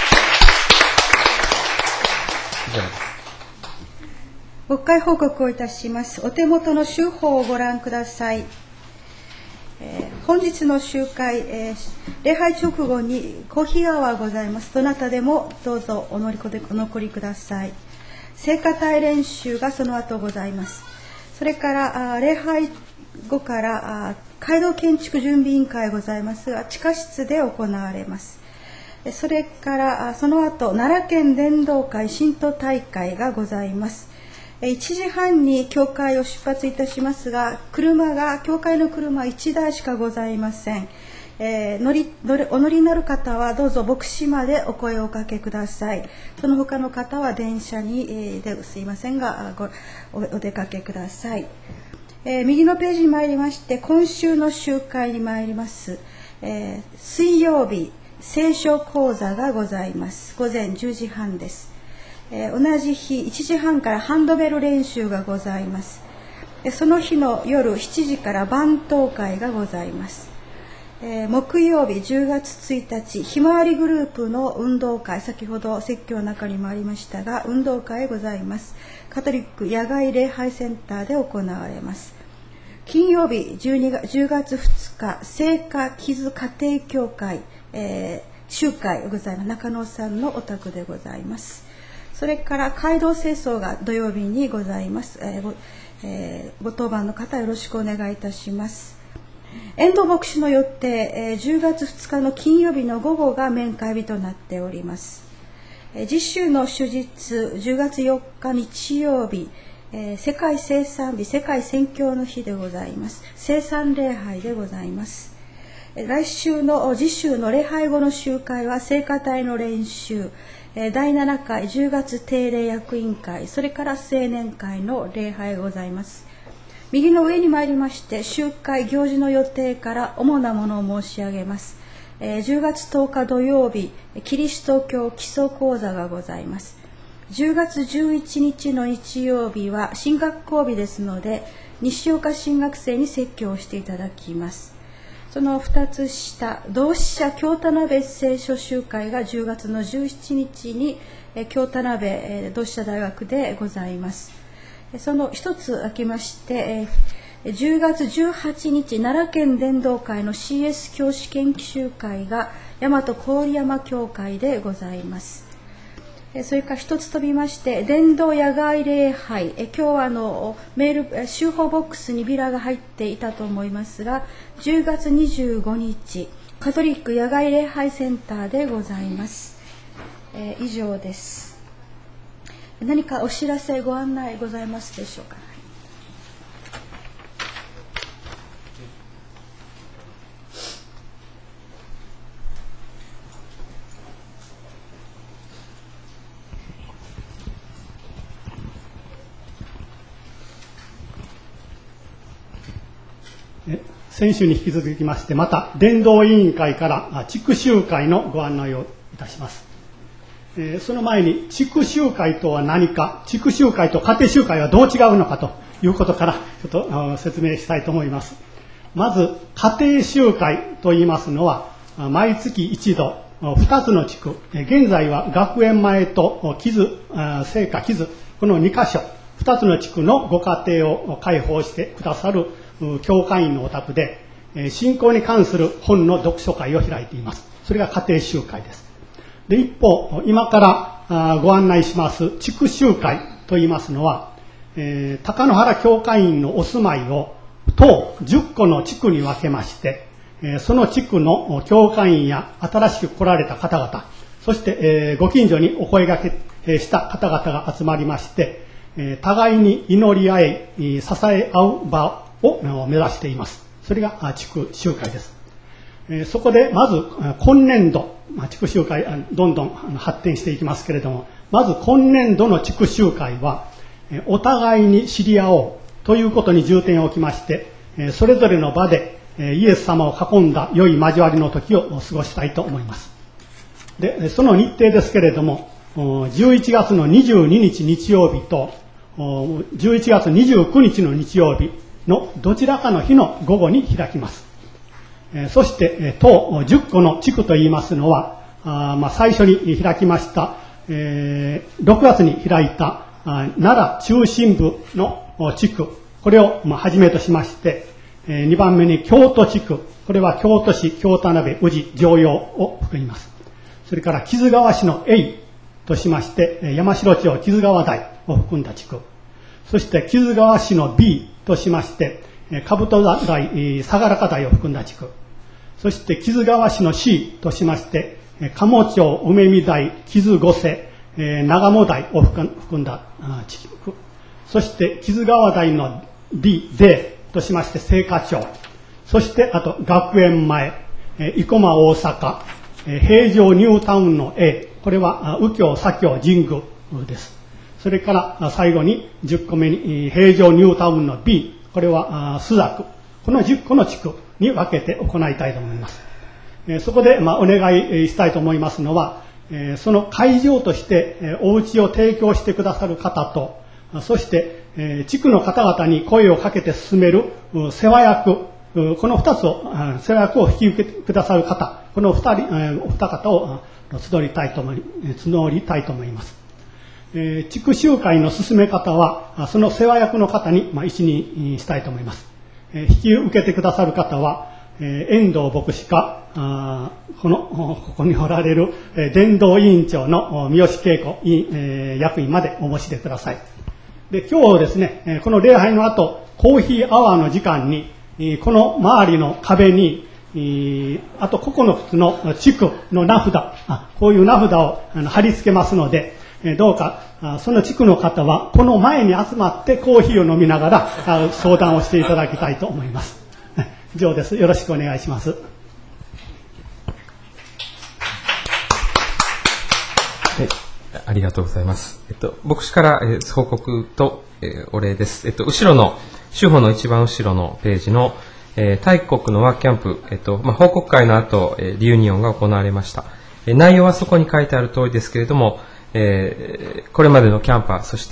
S2: 以上です。
S1: 国会報告をいたします。お手元の週報をご覧ください。本日の集会、礼拝直後にコーヒーアワーございます。どなたでもどうぞお残りください。聖歌隊練習がその後ございます。それから礼拝後から街道建築準備委員会ございますが、地下室で行われます。それからその後奈良県伝道会信徒大会がございます。1時半に教会を出発いたしますが、教会の車1台しかございません。お乗りになる方はどうぞ牧師までお声をおかけください。その他の方は電車に、すいませんが お出かけください。右のページに参りまして、今週の集会に参ります。水曜日聖書講座がございます。午前10時半です。同じ日1時半からハンドベル練習がございます。その日の夜7時から晩祷会がございます。木曜日10月1日ひまわりグループの運動会、先ほど説教の中にもありましたが運動会ございます。カトリック野外礼拝センターで行われます。金曜日10月2日聖歌木津家庭教会、集会ございます。中野さんのお宅でございます。それから街道清掃が土曜日にございます。ご当番の方よろしくお願いいたします。遠藤牧師の予定、10月2日の金曜日の午後が面会日となっております。次週の主日10月4日日曜日、世界生産日、世界宣教の日でございます。生産礼拝でございます。次週の礼拝後の集会は聖歌隊の練習、第7回10月定例役員会、それから青年会の礼拝がございます。右の上に参りまして、集会行事の予定から主なものを申し上げます。10月10日土曜日、キリスト教基礎講座がございます。10月11日の日曜日は神学校日ですので、西岡神学生に説教をしていただきます。その2つ下、同志社京田辺聖書集会が10月の17日に京田辺同志社大学でございます。その一つ空きまして、10月18日奈良県伝道会の CS 教師研究会が大和郡山教会でございます。それから一つ飛びまして、伝道野外礼拝、今日はメール週報ボックスにビラが入っていたと思いますが、10月25日カトリック野外礼拝センターでございます。以上です。何かお知らせご案内ございますでしょうか。
S6: 先週に引き続きまして、また伝道委員会から地区集会のご案内をいたします。その前に地区集会とは何か、地区集会と家庭集会はどう違うのかということからちょっと説明したいと思います。まず家庭集会といいますのは、毎月一度2つの地区、現在は学園前と聖火木津、この2カ所2つの地区のご家庭を開放してくださる教会員のお宅で、信仰に関する本の読書会を開いています。それが家庭集会です。で、一方、今からご案内します地区集会といいますのは、高野原教会員のお住まいを当10個の地区に分けまして、 その地区の教会員や新しく来られた方々、そして、ご近所にお声掛けした方々が集まりまして、互いに祈り合い、支え合う場を目指しています。それが地区集会です。そこでまず今年度、地区集会どんどん発展していきますけれども、まず今年度の地区集会は、お互いに知り合おうということに重点を置きまして、それぞれの場でイエス様を囲んだ良い交わりの時を過ごしたいと思います。で、その日程ですけれども、11月の22日日曜日と11月29日の日曜日のどちらかの日の午後に開きます。そして当10個の地区といいますのは、最初に開きました、6月に開いた奈良中心部の地区、これをはじめとしまして、2番目に京都地区、これは京都市、京田辺、宇治、常陽を含みます。それから木津川市の永としまして、山城町木津川台を含んだ地区、そして木津川市の B としまして、兜台、相良台を含んだ地区、そして木津川市の C としまして、鴨町、梅見台、木津五瀬、長茂台を含んだ地区、そして木津川台の D としまして青果町、そしてあと学園前、生駒大阪、平城ニュータウンの A、これは右京、左京、神宮です。それから最後に10個目に平城ニュータウンの B、これは朱雀、この10個の地区に分けて行いたいと思います。そこでお願いしたいと思いますのは、その会場としてお家を提供してくださる方と、そして地区の方々に声をかけて進める世話役、この2つを、世話役を引き受けてくださる方、このお二方を募りたいと思います。地区集会の進め方は、その世話役の方に一任したいと思います。引き受けてくださる方は、遠藤牧師か、ここにおられる伝道委員長の三好恵子役員までお申し出ください。で、今日ですね、この礼拝の後、コーヒーアワーの時間に、この周りの壁に、あと9つの地区の名札、こういう名札を貼り付けますので、どうかその地区の方はこの前に集まってコーヒーを飲みながら相談をしていただきたいと思います。以上です。よろしくお願いします。
S2: ありがとうございます。牧師から、報告と、お礼です。後ろの州法の一番後ろのページの、大国のワークキャンプ、報告会の後、リユニオンが行われました。内容はそこに書いてある通りですけれども、これまでのキャンパー、そして、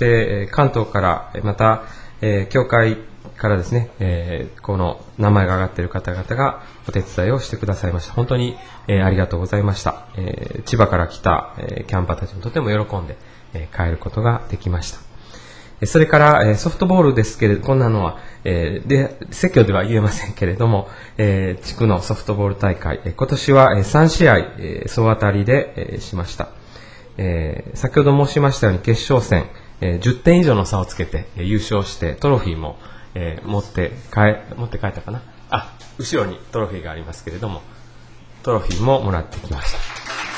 S2: 関東から、また、教会からですね、この名前が挙がっている方々がお手伝いをしてくださいました。本当に、ありがとうございました。千葉から来た、キャンパーたちもとても喜んで、帰ることができました。それから、ソフトボールですけれど、こんなのは、説教では言えませんけれども、地区のソフトボール大会、今年は3試合、総当たりで、しました。先ほど申しましたように決勝戦、10点以上の差をつけて優勝してトロフィーも、持って帰ったかな。後ろにトロフィーがありますけれども、トロフィーももらってきました。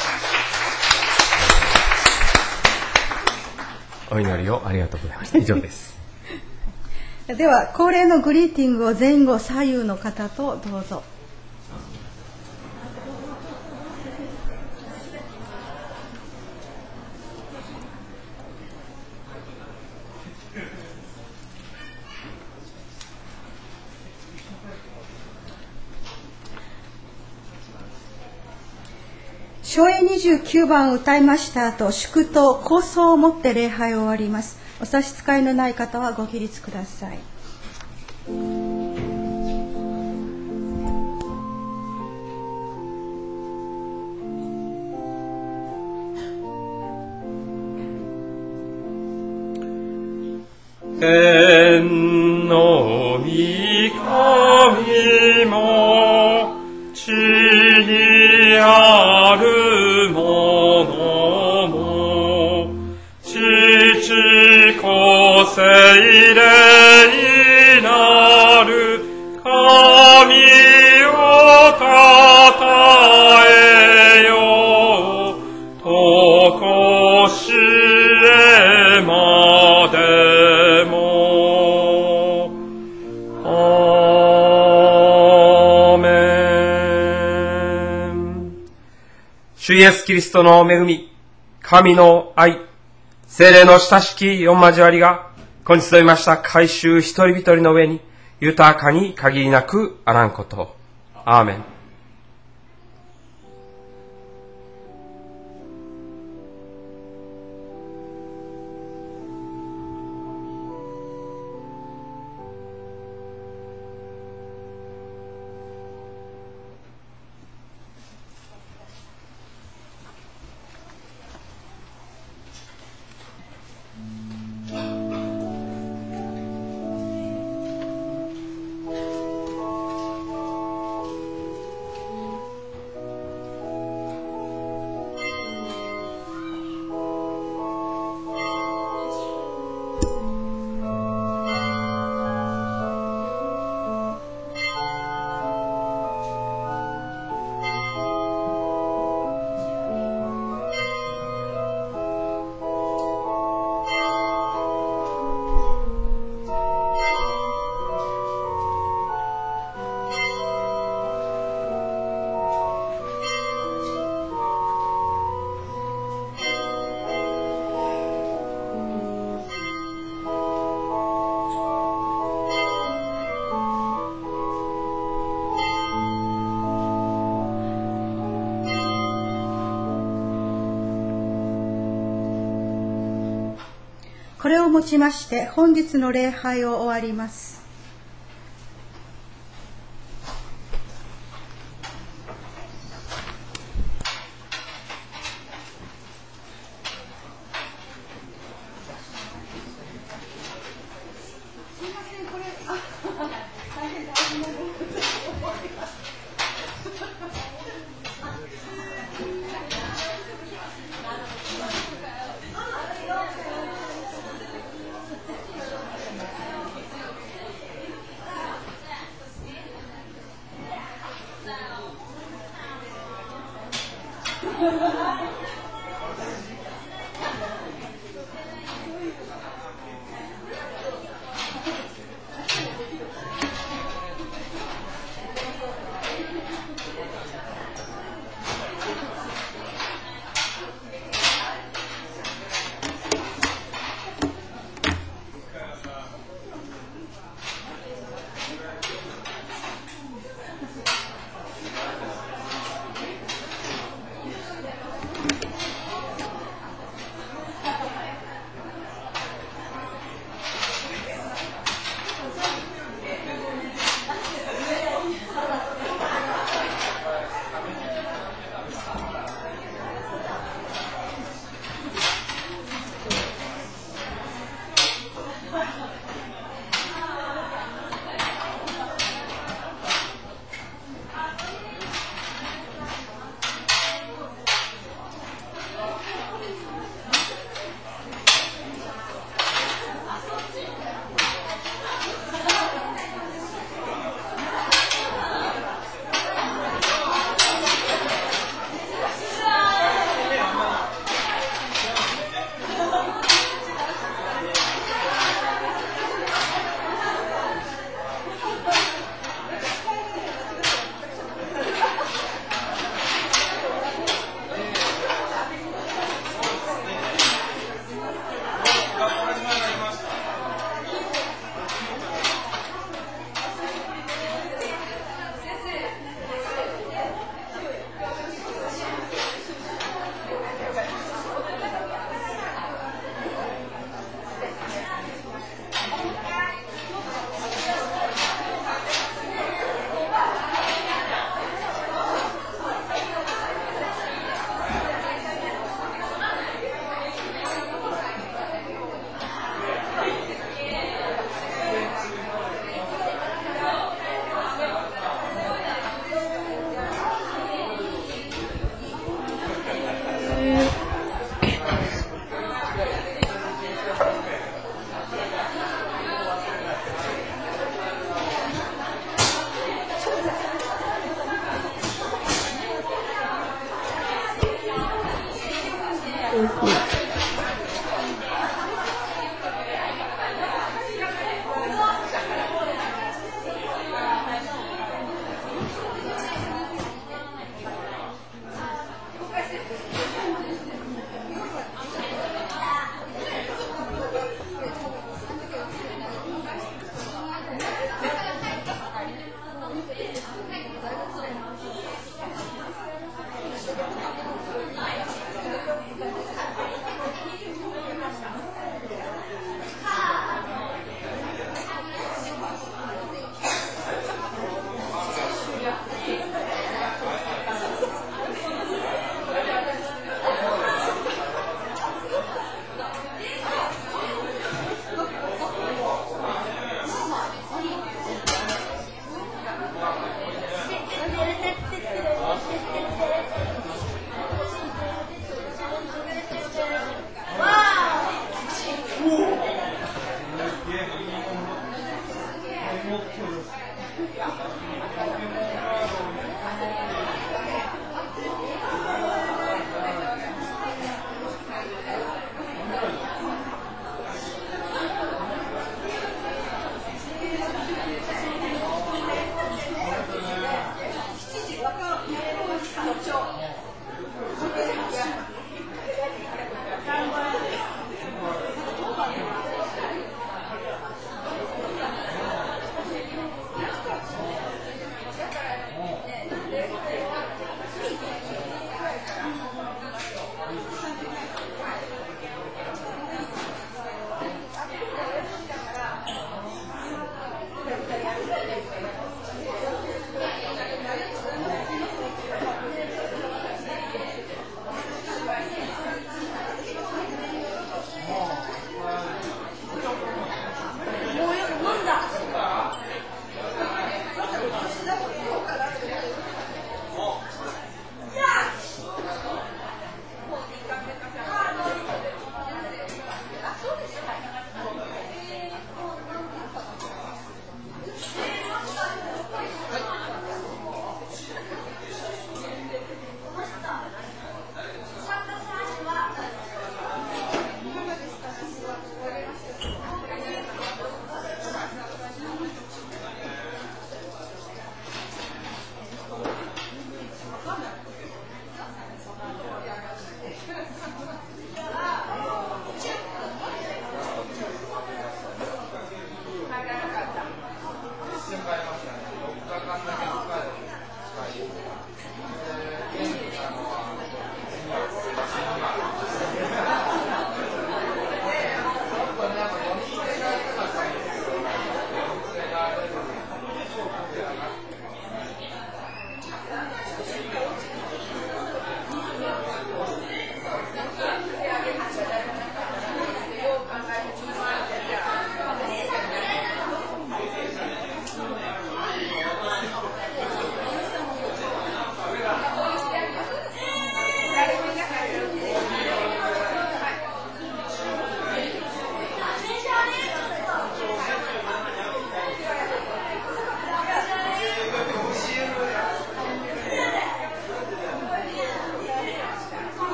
S2: お祈りをありがとうございました。以上です。
S1: では恒例のグリーティングを前後左右の方とどうぞ。唱詠29番を歌いました後、祝祷、構想を持って礼拝を終わります。お差し支えのない方はご起立ください。
S4: 天の御神も地にあるものも父子聖霊なる神を
S2: 主イエスキリストの恵み、神の愛、聖霊の親しき四交わりが、今日集いました改宗一人一人の上に、豊かに限りなくあらんことを。アーメン。
S1: これをもちまして本日の礼拝を終わります。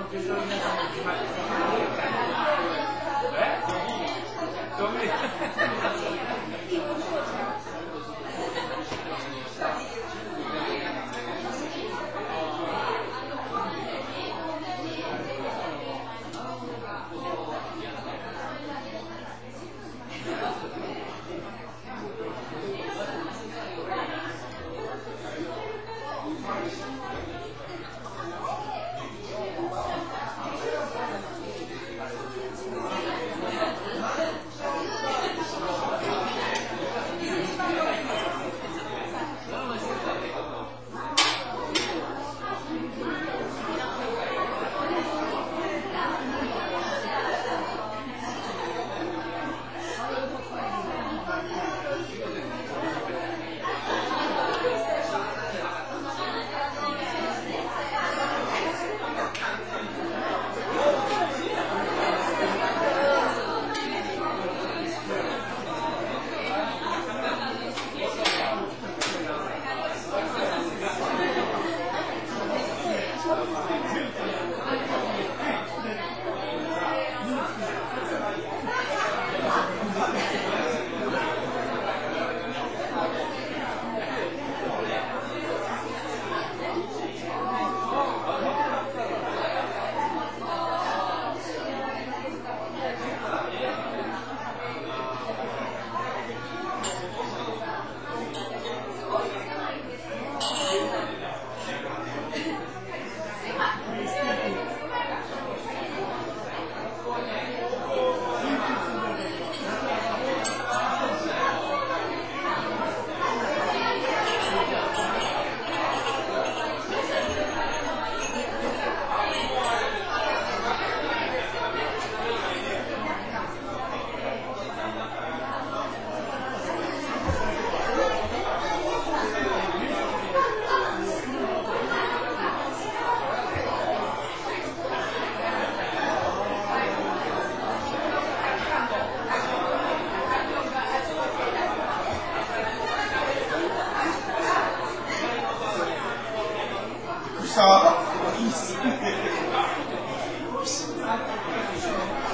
S7: さあ、いいっす。